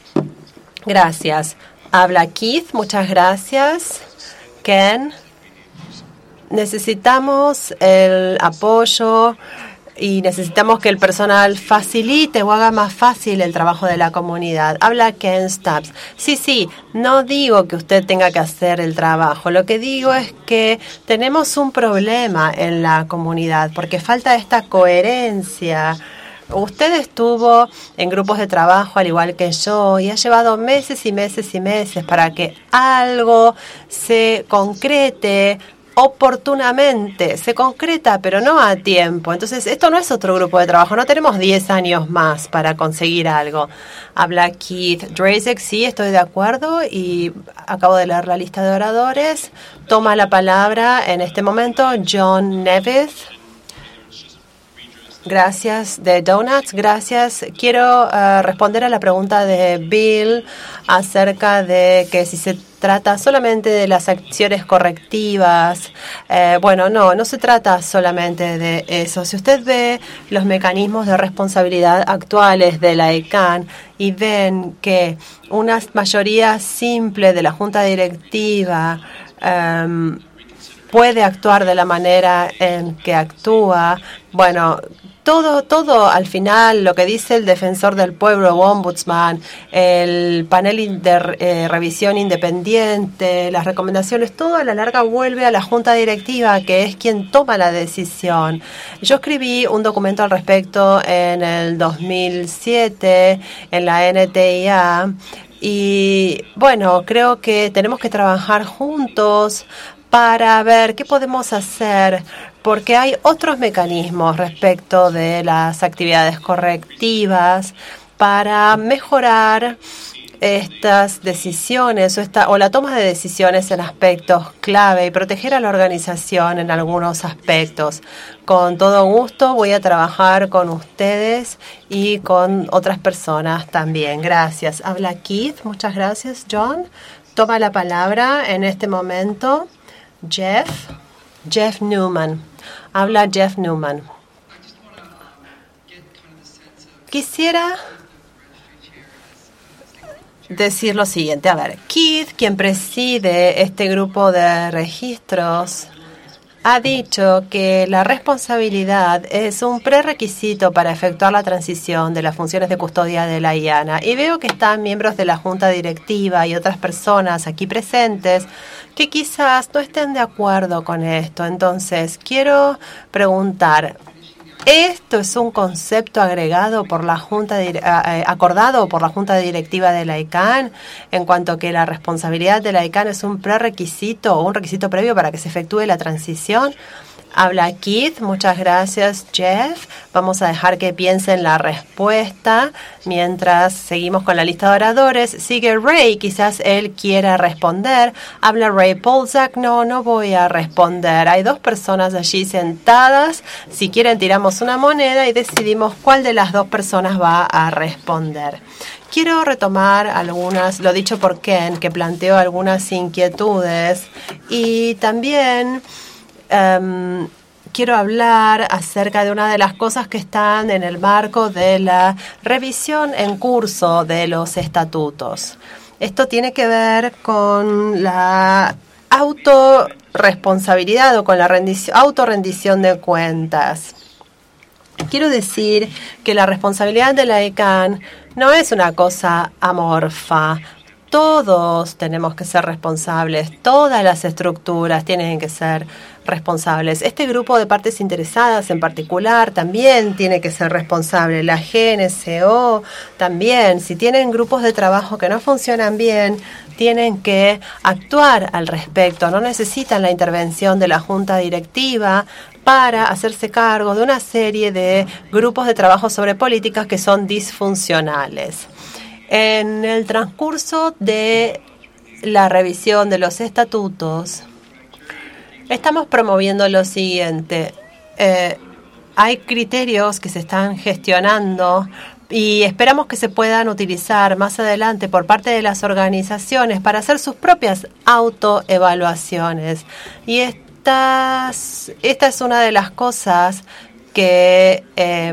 Gracias. Habla Keith, muchas gracias. Ken, necesitamos el apoyo y necesitamos que el personal facilite o haga más fácil el trabajo de la comunidad. Habla Ken Stubbs. Sí, no digo que usted tenga que hacer el trabajo. Lo que digo es que tenemos un problema en la comunidad porque falta esta coherencia. Usted estuvo en grupos de trabajo al igual que yo y ha llevado meses y meses y meses para que algo se concrete oportunamente. Se concreta, pero no a tiempo. Entonces, esto no es otro grupo de trabajo. No tenemos 10 años más para conseguir algo. Habla Keith Drazek. Sí, estoy de acuerdo y acabo de leer la lista de oradores. Toma la palabra en este momento John Nevith. Gracias, de Donuts. Gracias. Quiero responder a la pregunta de Bill acerca de que si se trata solamente de las acciones correctivas. Bueno, no se trata solamente de eso. Si usted ve los mecanismos de responsabilidad actuales de la ECAN y ven que una mayoría simple de la Junta Directiva puede actuar de la manera en que actúa. Bueno, todo al final, lo que dice el defensor del pueblo, ombudsman, el panel de revisión independiente, las recomendaciones, todo a la larga vuelve a la junta directiva, que es quien toma la decisión. Yo escribí un documento al respecto en el 2007 en la NTIA y bueno, creo que tenemos que trabajar juntos para ver qué podemos hacer, porque hay otros mecanismos respecto de las actividades correctivas para mejorar estas decisiones o la toma de decisiones en aspectos clave y proteger a la organización en algunos aspectos. Con todo gusto voy a trabajar con ustedes y con otras personas también. Gracias. Habla Keith. Muchas gracias, John. Toma la palabra en este momento Jeff Newman. Habla Jeff Newman. Quisiera decir lo siguiente. A ver, Keith, quien preside este grupo de registros, ha dicho que la responsabilidad es un prerequisito para efectuar la transición de las funciones de custodia de la IANA. Y veo que están miembros de la junta directiva y otras personas aquí presentes que quizás no estén de acuerdo con esto. Entonces, quiero preguntar, ¿esto es un concepto agregado por la junta acordado por la junta directiva de la ICANN en cuanto que la responsabilidad de la ICANN es un prerequisito o un requisito previo para que se efectúe la transición? Habla Keith. Muchas gracias, Jeff. Vamos a dejar que piensen la respuesta mientras seguimos con la lista de oradores. Sigue Ray. Quizás él quiera responder. Habla Ray Polzak. No voy a responder. Hay dos personas allí sentadas. Si quieren, tiramos una moneda y decidimos cuál de las dos personas va a responder. Quiero retomar algunas, lo dicho por Ken, que planteó algunas inquietudes, y también quiero hablar acerca de una de las cosas que están en el marco de la revisión en curso de los estatutos. Esto tiene que ver con la autorresponsabilidad o con la autorrendición de cuentas. Quiero decir que la responsabilidad de la ICANN no es una cosa amorfa. Todos tenemos que ser responsables, todas las estructuras tienen que ser responsables. Este grupo de partes interesadas en particular también tiene que ser responsable. La GNCO también. Si tienen grupos de trabajo que no funcionan bien, tienen que actuar al respecto. No necesitan la intervención de la junta directiva para hacerse cargo de una serie de grupos de trabajo sobre políticas que son disfuncionales. En el transcurso de la revisión de los estatutos, estamos promoviendo lo siguiente. Hay criterios que se están gestionando y esperamos que se puedan utilizar más adelante por parte de las organizaciones para hacer sus propias autoevaluaciones. Y esta es una de las cosas que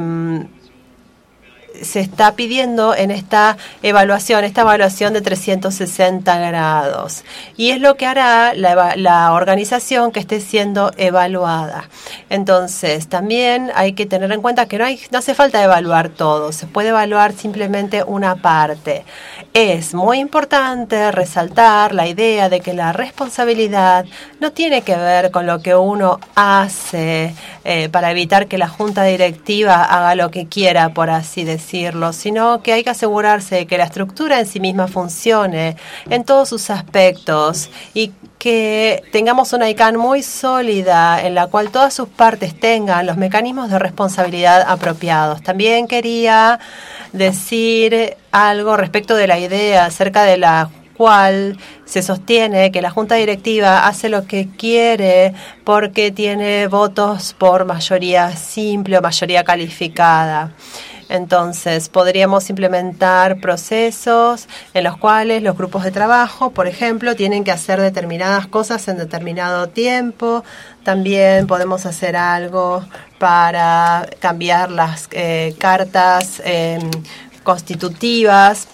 se está pidiendo en esta evaluación de 360 grados. Y es lo que hará la organización que esté siendo evaluada. Entonces, también hay que tener en cuenta que no hace falta evaluar todo, se puede evaluar simplemente una parte. Es muy importante resaltar la idea de que la responsabilidad no tiene que ver con lo que uno hace para evitar que la junta directiva haga lo que quiera, por así decirlo, sino que hay que asegurarse de que la estructura en sí misma funcione en todos sus aspectos y que tengamos una ICANN muy sólida en la cual todas sus partes tengan los mecanismos de responsabilidad apropiados. También quería decir algo respecto de la idea acerca de la cual se sostiene que la junta directiva hace lo que quiere porque tiene votos por mayoría simple o mayoría calificada. Entonces, podríamos implementar procesos en los cuales los grupos de trabajo, por ejemplo, tienen que hacer determinadas cosas en determinado tiempo. También podemos hacer algo para cambiar las cartas constitutivas.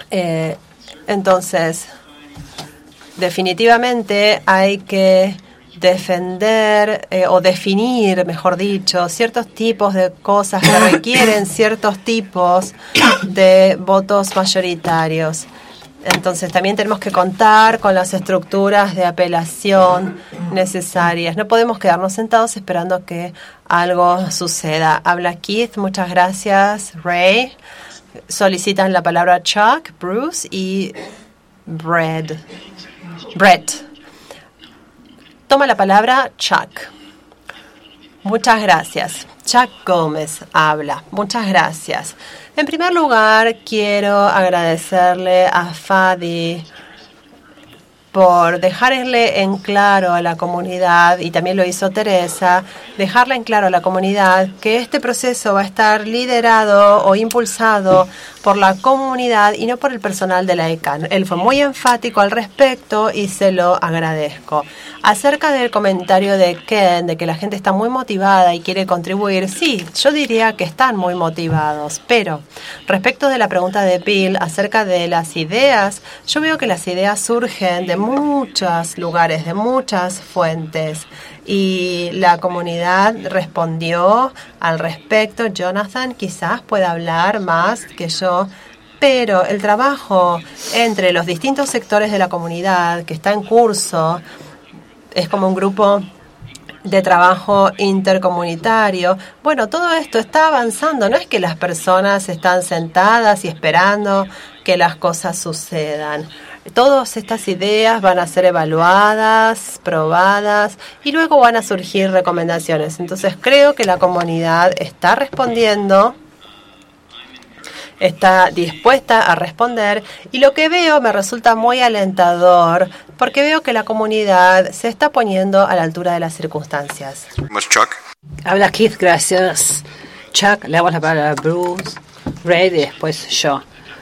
Entonces, definitivamente hay que defender o definir, mejor dicho, ciertos tipos de cosas que requieren ciertos tipos de votos mayoritarios. Entonces también tenemos que contar con las estructuras de apelación necesarias. No podemos quedarnos sentados esperando que algo suceda. Habla Keith, muchas gracias. Ray, solicitan la palabra Chuck, Bruce y Brett. Toma la palabra Chuck. Muchas gracias. Chuck Gómez habla. Muchas gracias. En primer lugar, quiero agradecerle a Fadi por dejarle en claro a la comunidad, y también lo hizo Teresa, dejarle en claro a la comunidad que este proceso va a estar liderado o impulsado por la comunidad y no por el personal de la ECAN. Él fue muy enfático al respecto y se lo agradezco. Acerca del comentario de Ken, de que la gente está muy motivada y quiere contribuir, sí, yo diría que están muy motivados, pero respecto de la pregunta de Bill acerca de las ideas, yo veo que las ideas surgen de muchos lugares, de muchas fuentes, y la comunidad respondió al respecto. Jonathan quizás pueda hablar más que yo, pero el trabajo entre los distintos sectores de la comunidad que está en curso es como un grupo de trabajo intercomunitario. Bueno, todo esto está avanzando. No es que las personas están sentadas y esperando que las cosas sucedan. Todas estas ideas van a ser evaluadas, probadas y luego van a surgir recomendaciones. Entonces creo que la comunidad está respondiendo, está dispuesta a responder, y lo que veo me resulta muy alentador porque veo que la comunidad se está poniendo a la altura de las circunstancias. Chuck. Habla Keith, gracias. Chuck, le damos la palabra a Bruce, Ray y después yo.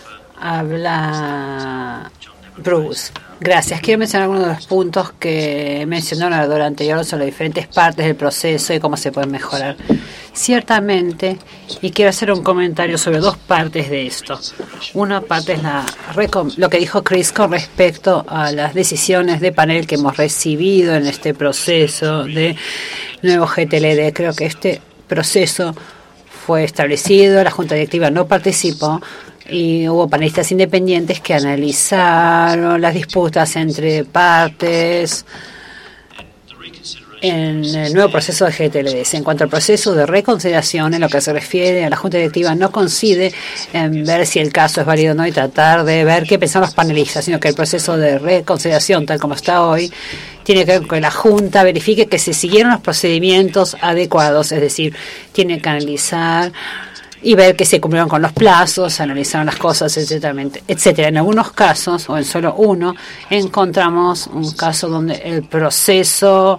Habla Bruce. Gracias. Quiero mencionar algunos de los puntos que mencionó el orador anterior sobre las diferentes partes del proceso y cómo se pueden mejorar. Ciertamente, y quiero hacer un comentario sobre dos partes de esto. Una parte es lo que dijo Chris con respecto a las decisiones de panel que hemos recibido en este proceso de nuevo GTLD. Creo que este proceso fue establecido, la Junta Directiva no participó, y hubo panelistas independientes que analizaron las disputas entre partes en el nuevo proceso de GTLDs. En cuanto al proceso de reconsideración, en lo que se refiere a la Junta Directiva, no coincide en ver si el caso es válido o no y tratar de ver qué pensaron los panelistas, sino que el proceso de reconsideración, tal como está hoy, tiene que ver con que la Junta verifique que se siguieron los procedimientos adecuados, es decir, tiene que analizar y ver que se cumplieron con los plazos, analizaron las cosas, etcétera. En algunos casos, o en solo uno, encontramos un caso donde el proceso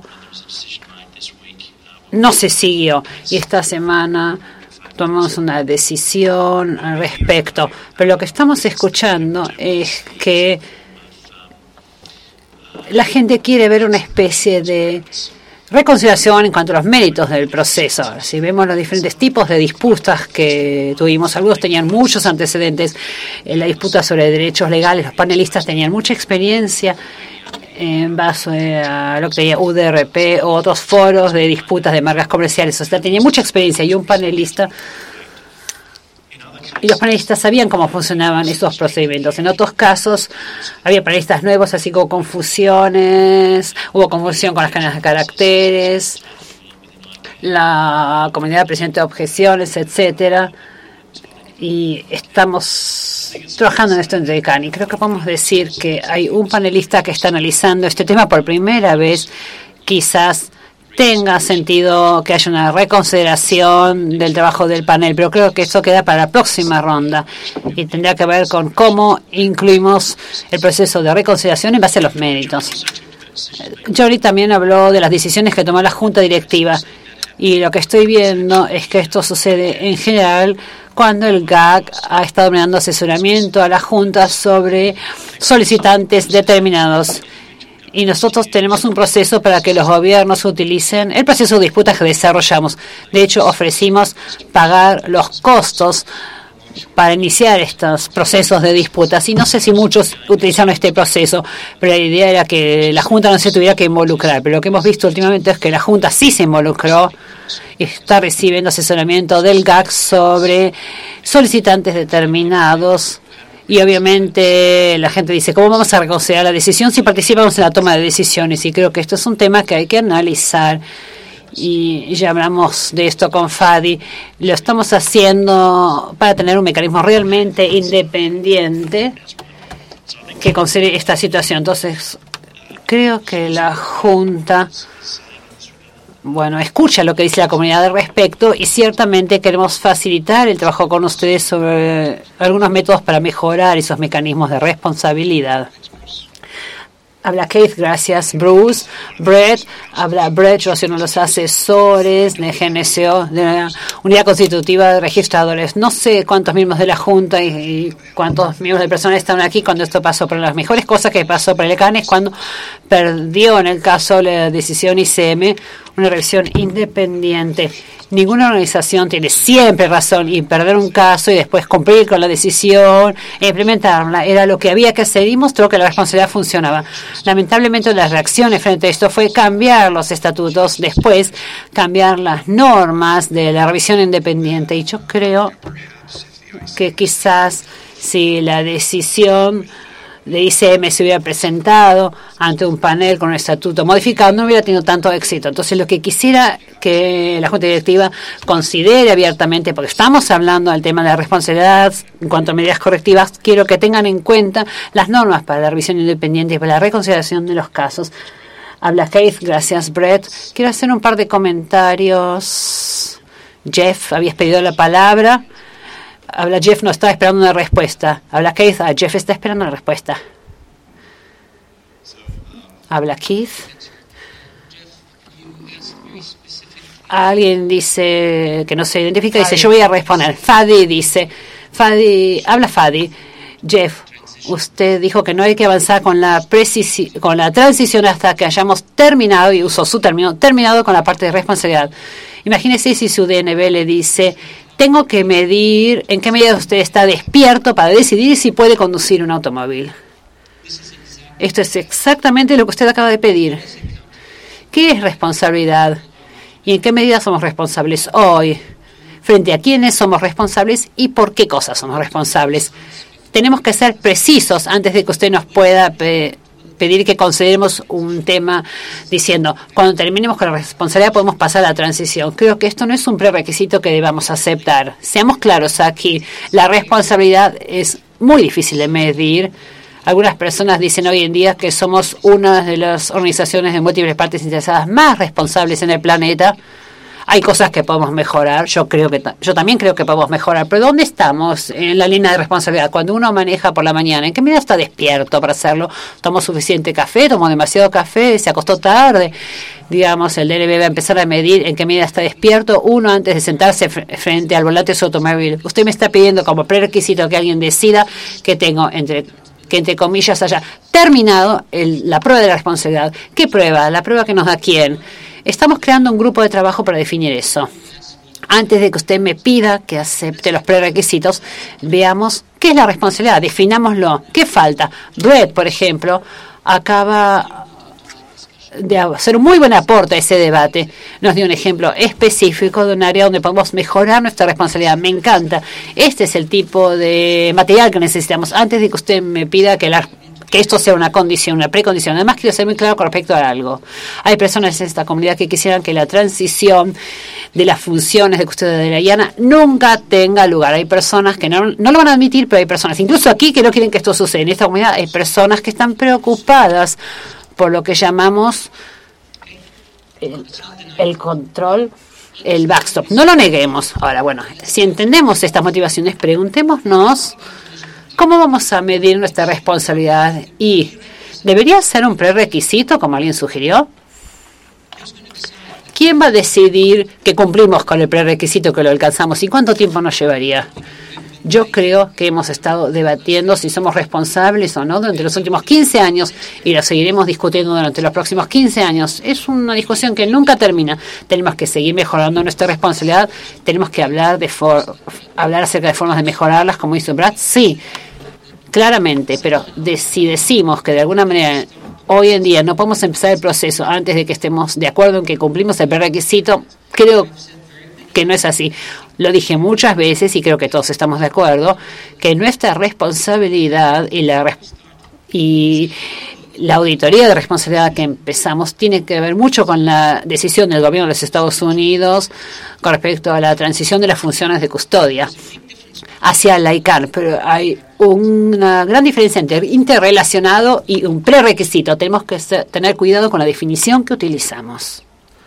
no se siguió, y esta semana tomamos una decisión al respecto. Pero lo que estamos escuchando es que la gente quiere ver una especie de reconsideración en cuanto a los méritos del proceso. Si vemos los diferentes tipos de disputas que tuvimos, algunos tenían muchos antecedentes en la disputa sobre derechos legales, los panelistas tenían mucha experiencia en base a lo que tenía UDRP o otros foros de disputas de marcas comerciales, o sea, tenía mucha experiencia, y los panelistas sabían cómo funcionaban esos procedimientos. En otros casos había panelistas nuevos, así como confusiones, hubo confusión con las cadenas de caracteres, la comunidad presente objeciones, etcétera. Y estamos trabajando en esto en DECAN, y creo que podemos decir que hay un panelista que está analizando este tema por primera vez. Quizás tenga sentido que haya una reconsideración del trabajo del panel, pero creo que eso queda para la próxima ronda y tendrá que ver con cómo incluimos el proceso de reconsideración en base a los méritos. Jory también habló de las decisiones que tomó la Junta Directiva, y lo que estoy viendo es que esto sucede en general cuando el GAC ha estado dando asesoramiento a la Junta sobre solicitantes determinados. Y nosotros tenemos un proceso para que los gobiernos utilicen el proceso de disputas que desarrollamos. De hecho, ofrecimos pagar los costos para iniciar estos procesos de disputas. Y no sé si muchos utilizaron este proceso, pero la idea era que la Junta no se tuviera que involucrar. Pero lo que hemos visto últimamente es que la Junta sí se involucró y está recibiendo asesoramiento del GAC sobre solicitantes determinados. Y obviamente la gente dice, ¿cómo vamos a reconsiderar la decisión si participamos en la toma de decisiones? Y creo que esto es un tema que hay que analizar. Y ya hablamos de esto con Fadi. Lo estamos haciendo para tener un mecanismo realmente independiente que considere esta situación. Entonces, creo que la Junta, escucha lo que dice la comunidad al respecto y ciertamente queremos facilitar el trabajo con ustedes sobre algunos métodos para mejorar esos mecanismos de responsabilidad. Habla Keith, gracias Bruce. Brett, habla Brett, yo soy uno de los asesores de GNCO, de la Unidad Constitutiva de Registradores. No sé cuántos miembros de la Junta y cuántos miembros del personal estaban aquí cuando esto pasó, pero las mejores cosas que pasó para el ECAN es cuando perdió en el caso la decisión ICM, una revisión independiente. Ninguna organización tiene siempre razón y perder un caso y después cumplir con la decisión e implementarla era lo que había que hacer y mostró que la responsabilidad funcionaba. Lamentablemente las reacciones frente a esto fue cambiar los estatutos, después cambiar las normas de la revisión independiente y yo creo que quizás si la decisión de ICM se hubiera presentado ante un panel con un estatuto modificado, no hubiera tenido tanto éxito. Entonces, lo que quisiera que la Junta Directiva considere abiertamente, porque estamos hablando del tema de la responsabilidad en cuanto a medidas correctivas, quiero que tengan en cuenta las normas para la revisión independiente y para la reconsideración de los casos. Habla Keith, gracias Brett. Quiero hacer un par de comentarios. Jeff, habías pedido la palabra. Habla Jeff, no está esperando una respuesta. Habla Keith, Jeff está esperando una respuesta. Habla Keith. Alguien dice que no se identifica, dice yo voy a responder. Fadi dice, habla Fadi. Jeff, usted dijo que no hay que avanzar con la transición hasta que hayamos terminado, y usó su término, terminado con la parte de responsabilidad. Imagínese si su DNB le dice, tengo que medir en qué medida usted está despierto para decidir si puede conducir un automóvil. Esto es exactamente lo que usted acaba de pedir. ¿Qué es responsabilidad? ¿Y en qué medida somos responsables hoy? ¿Frente a quiénes somos responsables y por qué cosas somos responsables? Tenemos que ser precisos antes de que usted nos pueda pedir que consideremos un tema diciendo, cuando terminemos con la responsabilidad podemos pasar a la transición. Creo que esto no es un prerequisito que debamos aceptar. Seamos claros aquí, la responsabilidad es muy difícil de medir. Algunas personas dicen hoy en día que somos una de las organizaciones de múltiples partes interesadas más responsables en el planeta. Hay cosas que podemos mejorar, yo también creo que podemos mejorar, pero ¿dónde estamos en la línea de responsabilidad? Cuando uno maneja por la mañana, ¿en qué medida está despierto para hacerlo? ¿Tomó suficiente café? ¿Tomó demasiado café? ¿Se acostó tarde? Digamos, el DNB va a empezar a medir en qué medida está despierto uno antes de sentarse frente al volante de su automóvil. Usted me está pidiendo como prerequisito que alguien decida que tengo entre comillas haya terminado la prueba de la responsabilidad. ¿Qué prueba? ¿La prueba que nos da quién? Estamos creando un grupo de trabajo para definir eso. Antes de que usted me pida que acepte los prerequisitos, veamos qué es la responsabilidad, definámoslo. ¿Qué falta? Brett, por ejemplo, acaba de hacer un muy buen aporte a ese debate. Nos dio un ejemplo específico de un área donde podemos mejorar nuestra responsabilidad. Me encanta. Este es el tipo de material que necesitamos. Antes de que usted me pida que esto sea una condición, una precondición. Además, quiero ser muy claro con respecto a algo. Hay personas en esta comunidad que quisieran que la transición de las funciones de custodia de la IANA nunca tenga lugar. Hay personas que no lo van a admitir, pero hay personas, incluso aquí, que no quieren que esto suceda. En esta comunidad hay personas que están preocupadas por lo que llamamos el control, el backstop. No lo neguemos. Ahora, si entendemos estas motivaciones, preguntémonos ¿cómo vamos a medir nuestra responsabilidad? ¿Y debería ser un prerequisito, como alguien sugirió? ¿Quién va a decidir que cumplimos con el prerequisito, que lo alcanzamos? ¿Y cuánto tiempo nos llevaría? Yo creo que hemos estado debatiendo si somos responsables o no durante los últimos 15 años y lo seguiremos discutiendo durante los próximos 15 años. Es una discusión que nunca termina. Tenemos que seguir mejorando nuestra responsabilidad. Tenemos que hablar acerca de formas de mejorarlas, como hizo Brad. Sí, claramente, pero si decimos que de alguna manera hoy en día no podemos empezar el proceso antes de que estemos de acuerdo en que cumplimos el prerequisito, creo que no es así. Lo dije muchas veces y creo que todos estamos de acuerdo que nuestra responsabilidad y la auditoría de responsabilidad que empezamos tiene que ver mucho con la decisión del gobierno de los Estados Unidos con respecto a la transición de las funciones de custodia hacia la ICANN, pero hay una gran diferencia entre interrelacionado y un prerequisito. Tenemos que tener cuidado con la definición que utilizamos.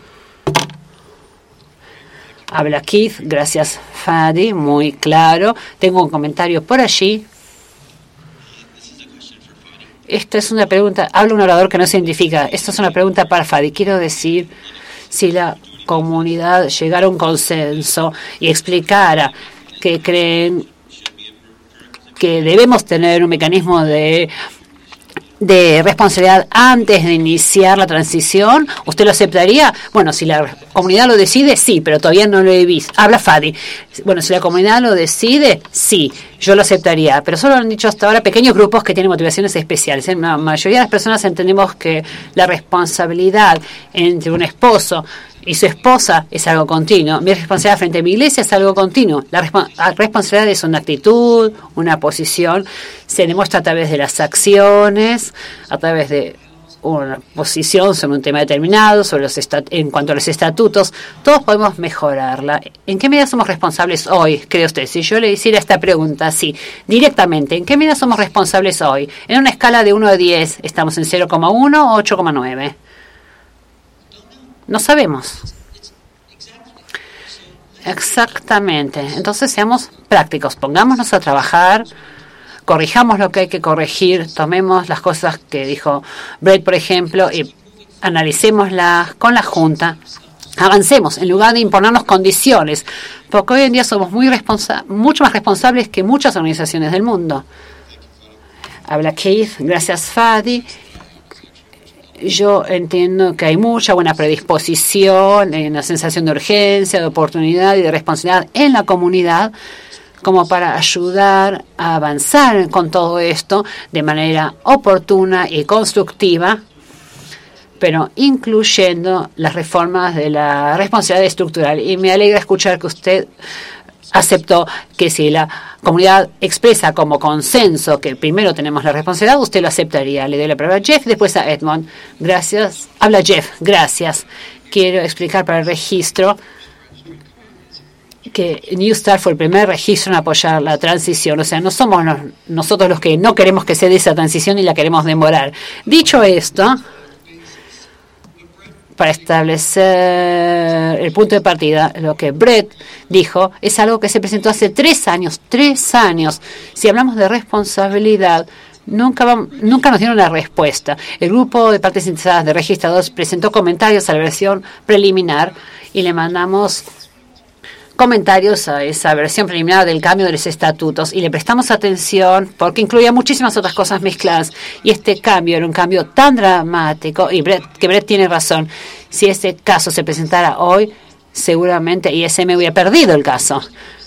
Habla Keith, gracias Fadi, muy claro. Tengo un comentario por allí. Esta es una pregunta, habla un orador que no se identifica. Esta es una pregunta para Fadi. Quiero decir, si la comunidad llegara a un consenso y explicara que creen que debemos tener un mecanismo de responsabilidad antes de iniciar la transición, ¿usted lo aceptaría? Bueno, si la comunidad lo decide, sí, pero todavía no lo he visto. Habla Fadi. Bueno, si la comunidad lo decide, sí, yo lo aceptaría. Pero solo han dicho hasta ahora pequeños grupos que tienen motivaciones especiales. La mayoría de las personas entendemos que la responsabilidad entre un esposo y su esposa es algo continuo. Mi responsabilidad frente a mi iglesia es algo continuo. La responsabilidad es una actitud, una posición. Se demuestra a través de las acciones, a través de una posición sobre un tema determinado, en cuanto a los estatutos. Todos podemos mejorarla. ¿En qué medida somos responsables hoy, cree usted? Si yo le hiciera esta pregunta así, directamente, ¿en qué medida somos responsables hoy? En una escala de 1 a 10, ¿estamos en 0,1 o 8,9? No sabemos. Exactamente. Entonces seamos prácticos, pongámonos a trabajar, corrijamos lo que hay que corregir, tomemos las cosas que dijo Brett, por ejemplo, y analicémoslas con la Junta, avancemos en lugar de imponernos condiciones, porque hoy en día somos mucho más responsables que muchas organizaciones del mundo. Habla Keith, gracias Fadi. Yo entiendo que hay mucha buena predisposición, una sensación de urgencia, de oportunidad y de responsabilidad en la comunidad como para ayudar a avanzar con todo esto de manera oportuna y constructiva, pero incluyendo las reformas de la responsabilidad estructural. Y me alegra escuchar que usted aceptó que si la comunidad expresa como consenso que primero tenemos la responsabilidad, usted lo aceptaría. Le doy la palabra a Jeff, después a Edmond. Gracias. Habla Jeff. Gracias. Quiero explicar para el registro que New Start fue el primer registro en apoyar la transición. O sea, no somos nosotros los que no queremos que se dé esa transición y la queremos demorar. Dicho esto, para establecer el punto de partida, lo que Brett dijo es algo que se presentó hace 3 años. 3 años. Si hablamos de responsabilidad, nunca nos dieron una respuesta. El grupo de partes interesadas de registrados presentó comentarios a la versión preliminar y le mandamos comentarios a esa versión preliminar del cambio de los estatutos y le prestamos atención porque incluía muchísimas otras cosas mezcladas y este cambio era un cambio tan dramático y Brett tiene razón. Si este caso se presentara hoy, seguramente ISM hubiera perdido el caso.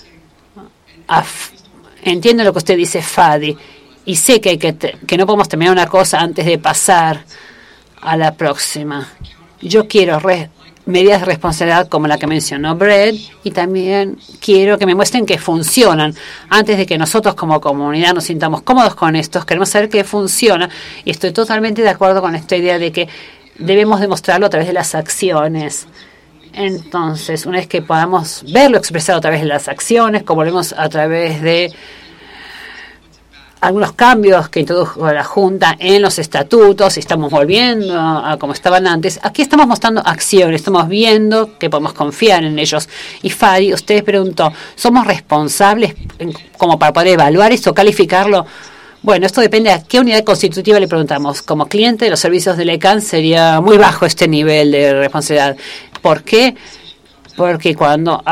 Entiendo lo que usted dice, Fadi, y sé que no podemos terminar una cosa antes de pasar a la próxima. Yo quiero medidas de responsabilidad como la que mencionó Brett y también quiero que me muestren que funcionan antes de que nosotros como comunidad nos sintamos cómodos con estos. Queremos saber que funciona y estoy totalmente de acuerdo con esta idea de que debemos demostrarlo a través de las acciones. Entonces, una vez que podamos verlo expresado a través de las acciones, como lo vemos a través de algunos cambios que introdujo la Junta en los estatutos, y estamos volviendo a como estaban antes. Aquí estamos mostrando acciones, estamos viendo que podemos confiar en ellos. Y Fadi, usted preguntó, ¿somos responsables como para poder evaluar esto, calificarlo? Bueno, esto depende a qué unidad constitutiva le preguntamos. Como cliente de los servicios de la ICANN sería muy bajo este nivel de responsabilidad. ¿Por qué? Porque cuando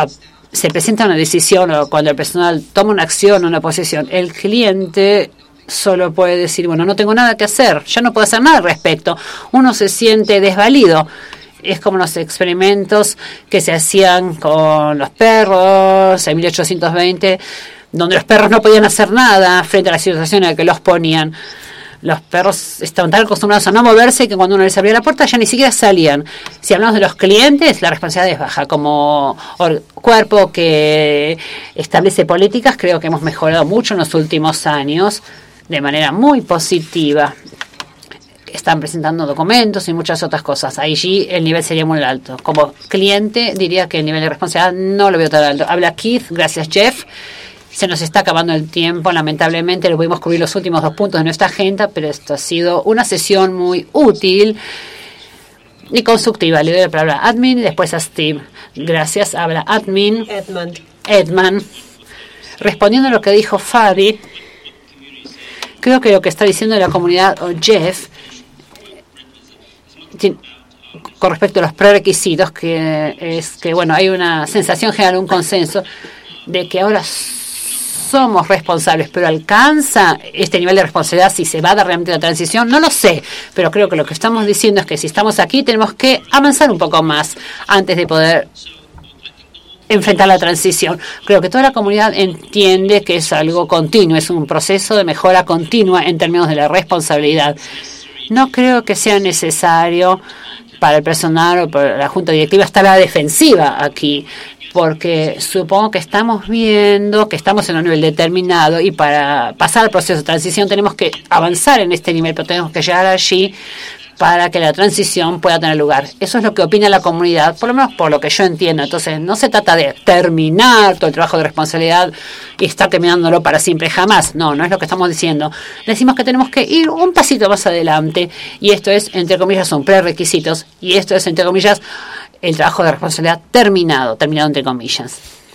se presenta una decisión o cuando el personal toma una acción o una posición, el cliente solo puede decir, bueno, no tengo nada que hacer, ya no puedo hacer nada al respecto. Uno se siente desvalido. Es como los experimentos que se hacían con los perros en 1820, donde los perros no podían hacer nada frente a la situación en la que los ponían. Los perros estaban tan acostumbrados a no moverse que cuando uno les abría la puerta ya ni siquiera salían. Si hablamos de los clientes, la responsabilidad es baja. Como cuerpo que establece políticas, creo que hemos mejorado mucho en los últimos años de manera muy positiva. Están presentando documentos y muchas otras cosas. Allí el nivel sería muy alto. Como cliente diría que el nivel de responsabilidad no lo veo tan alto. Habla Keith, gracias Jeff. Se nos está acabando el tiempo, lamentablemente no pudimos cubrir los últimos 2 puntos de nuestra agenda, pero esto ha sido una sesión muy útil y constructiva. Le doy la palabra a Admin y después a Steve. Gracias, habla Admin. Edmund. Respondiendo a lo que dijo Fadi, creo que lo que está diciendo la comunidad o Jeff con respecto a los prerequisitos, que es que bueno, hay una sensación general, un consenso de que ahora somos responsables, pero ¿alcanza este nivel de responsabilidad si se va a dar realmente la transición? No lo sé, pero creo que lo que estamos diciendo es que si estamos aquí tenemos que avanzar un poco más antes de poder enfrentar la transición. Creo que toda la comunidad entiende que es algo continuo, es un proceso de mejora continua en términos de la responsabilidad. No creo que sea necesario para el personal o para la junta directiva estar a la defensiva aquí, porque supongo que estamos viendo que estamos en un nivel determinado y para pasar al proceso de transición tenemos que avanzar en este nivel, pero tenemos que llegar allí para que la transición pueda tener lugar. Eso es lo que opina la comunidad, por lo menos por lo que yo entiendo. Entonces, no se trata de terminar todo el trabajo de responsabilidad y estar terminándolo para siempre, jamás. No es lo que estamos diciendo. Decimos que tenemos que ir un pasito más adelante y esto es, entre comillas, son prerequisitos y esto es, entre comillas, el trabajo de responsabilidad terminado entre comillas.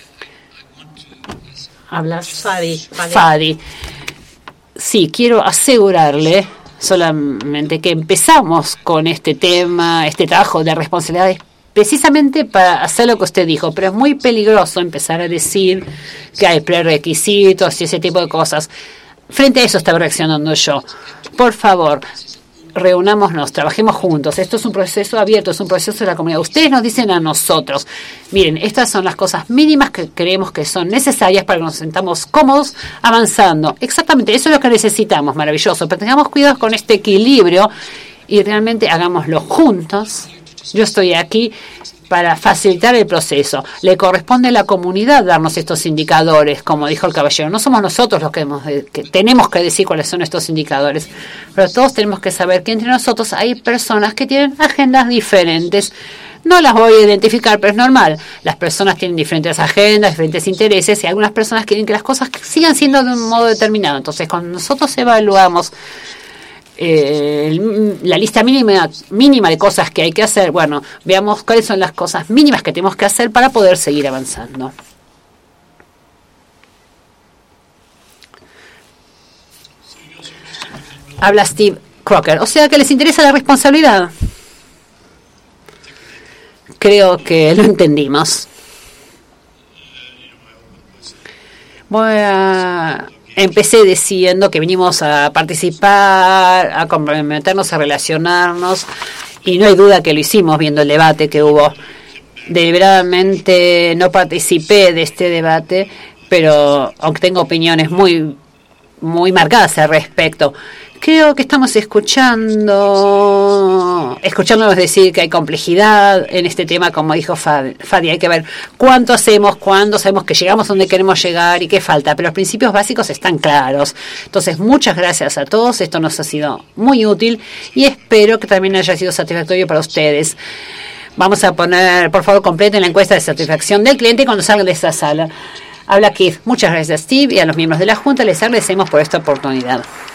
Hablas Fadi. Sí, quiero asegurarle solamente que empezamos con este tema, este trabajo de responsabilidades, precisamente para hacer lo que usted dijo, pero es muy peligroso empezar a decir que hay prerequisitos y ese tipo de cosas. Frente a eso estaba reaccionando yo. Por favor, reunámonos, trabajemos juntos. Esto es un proceso abierto, es un proceso de la comunidad. Ustedes nos dicen a nosotros, miren, estas son las cosas mínimas que creemos que son necesarias para que nos sentamos cómodos avanzando. Exactamente, eso es lo que necesitamos, maravilloso. Pero tengamos cuidado con este equilibrio y realmente hagámoslo juntos. Yo estoy aquí para facilitar el proceso. Le corresponde a la comunidad darnos estos indicadores, como dijo el caballero. No somos nosotros los que tenemos que decir cuáles son estos indicadores, pero todos tenemos que saber que entre nosotros hay personas que tienen agendas diferentes. No las voy a identificar, pero es normal. Las personas tienen diferentes agendas, diferentes intereses, y algunas personas quieren que las cosas sigan siendo de un modo determinado. Entonces, cuando nosotros evaluamos la lista mínima de cosas que hay que hacer, bueno, veamos cuáles son las cosas mínimas que tenemos que hacer para poder seguir avanzando. Habla Steve Crocker. O sea que les interesa la responsabilidad. Creo que lo entendimos. Empecé diciendo que vinimos a participar, a comprometernos, a relacionarnos, y no hay duda que lo hicimos viendo el debate que hubo. Deliberadamente no participé de este debate, pero aunque tengo opiniones muy marcadas al respecto, creo que estamos escuchándonos decir que hay complejidad en este tema, como dijo Fadi. Hay que ver cuánto hacemos, cuándo sabemos que llegamos donde queremos llegar y qué falta, pero los principios básicos están claros. Entonces, muchas gracias a todos, esto nos ha sido muy útil y espero que también haya sido satisfactorio para ustedes. Vamos a poner, por favor, completen la encuesta de satisfacción del cliente cuando salgan de esta sala. Habla Keith. Muchas gracias, Steve, y a los miembros de la Junta les agradecemos por esta oportunidad.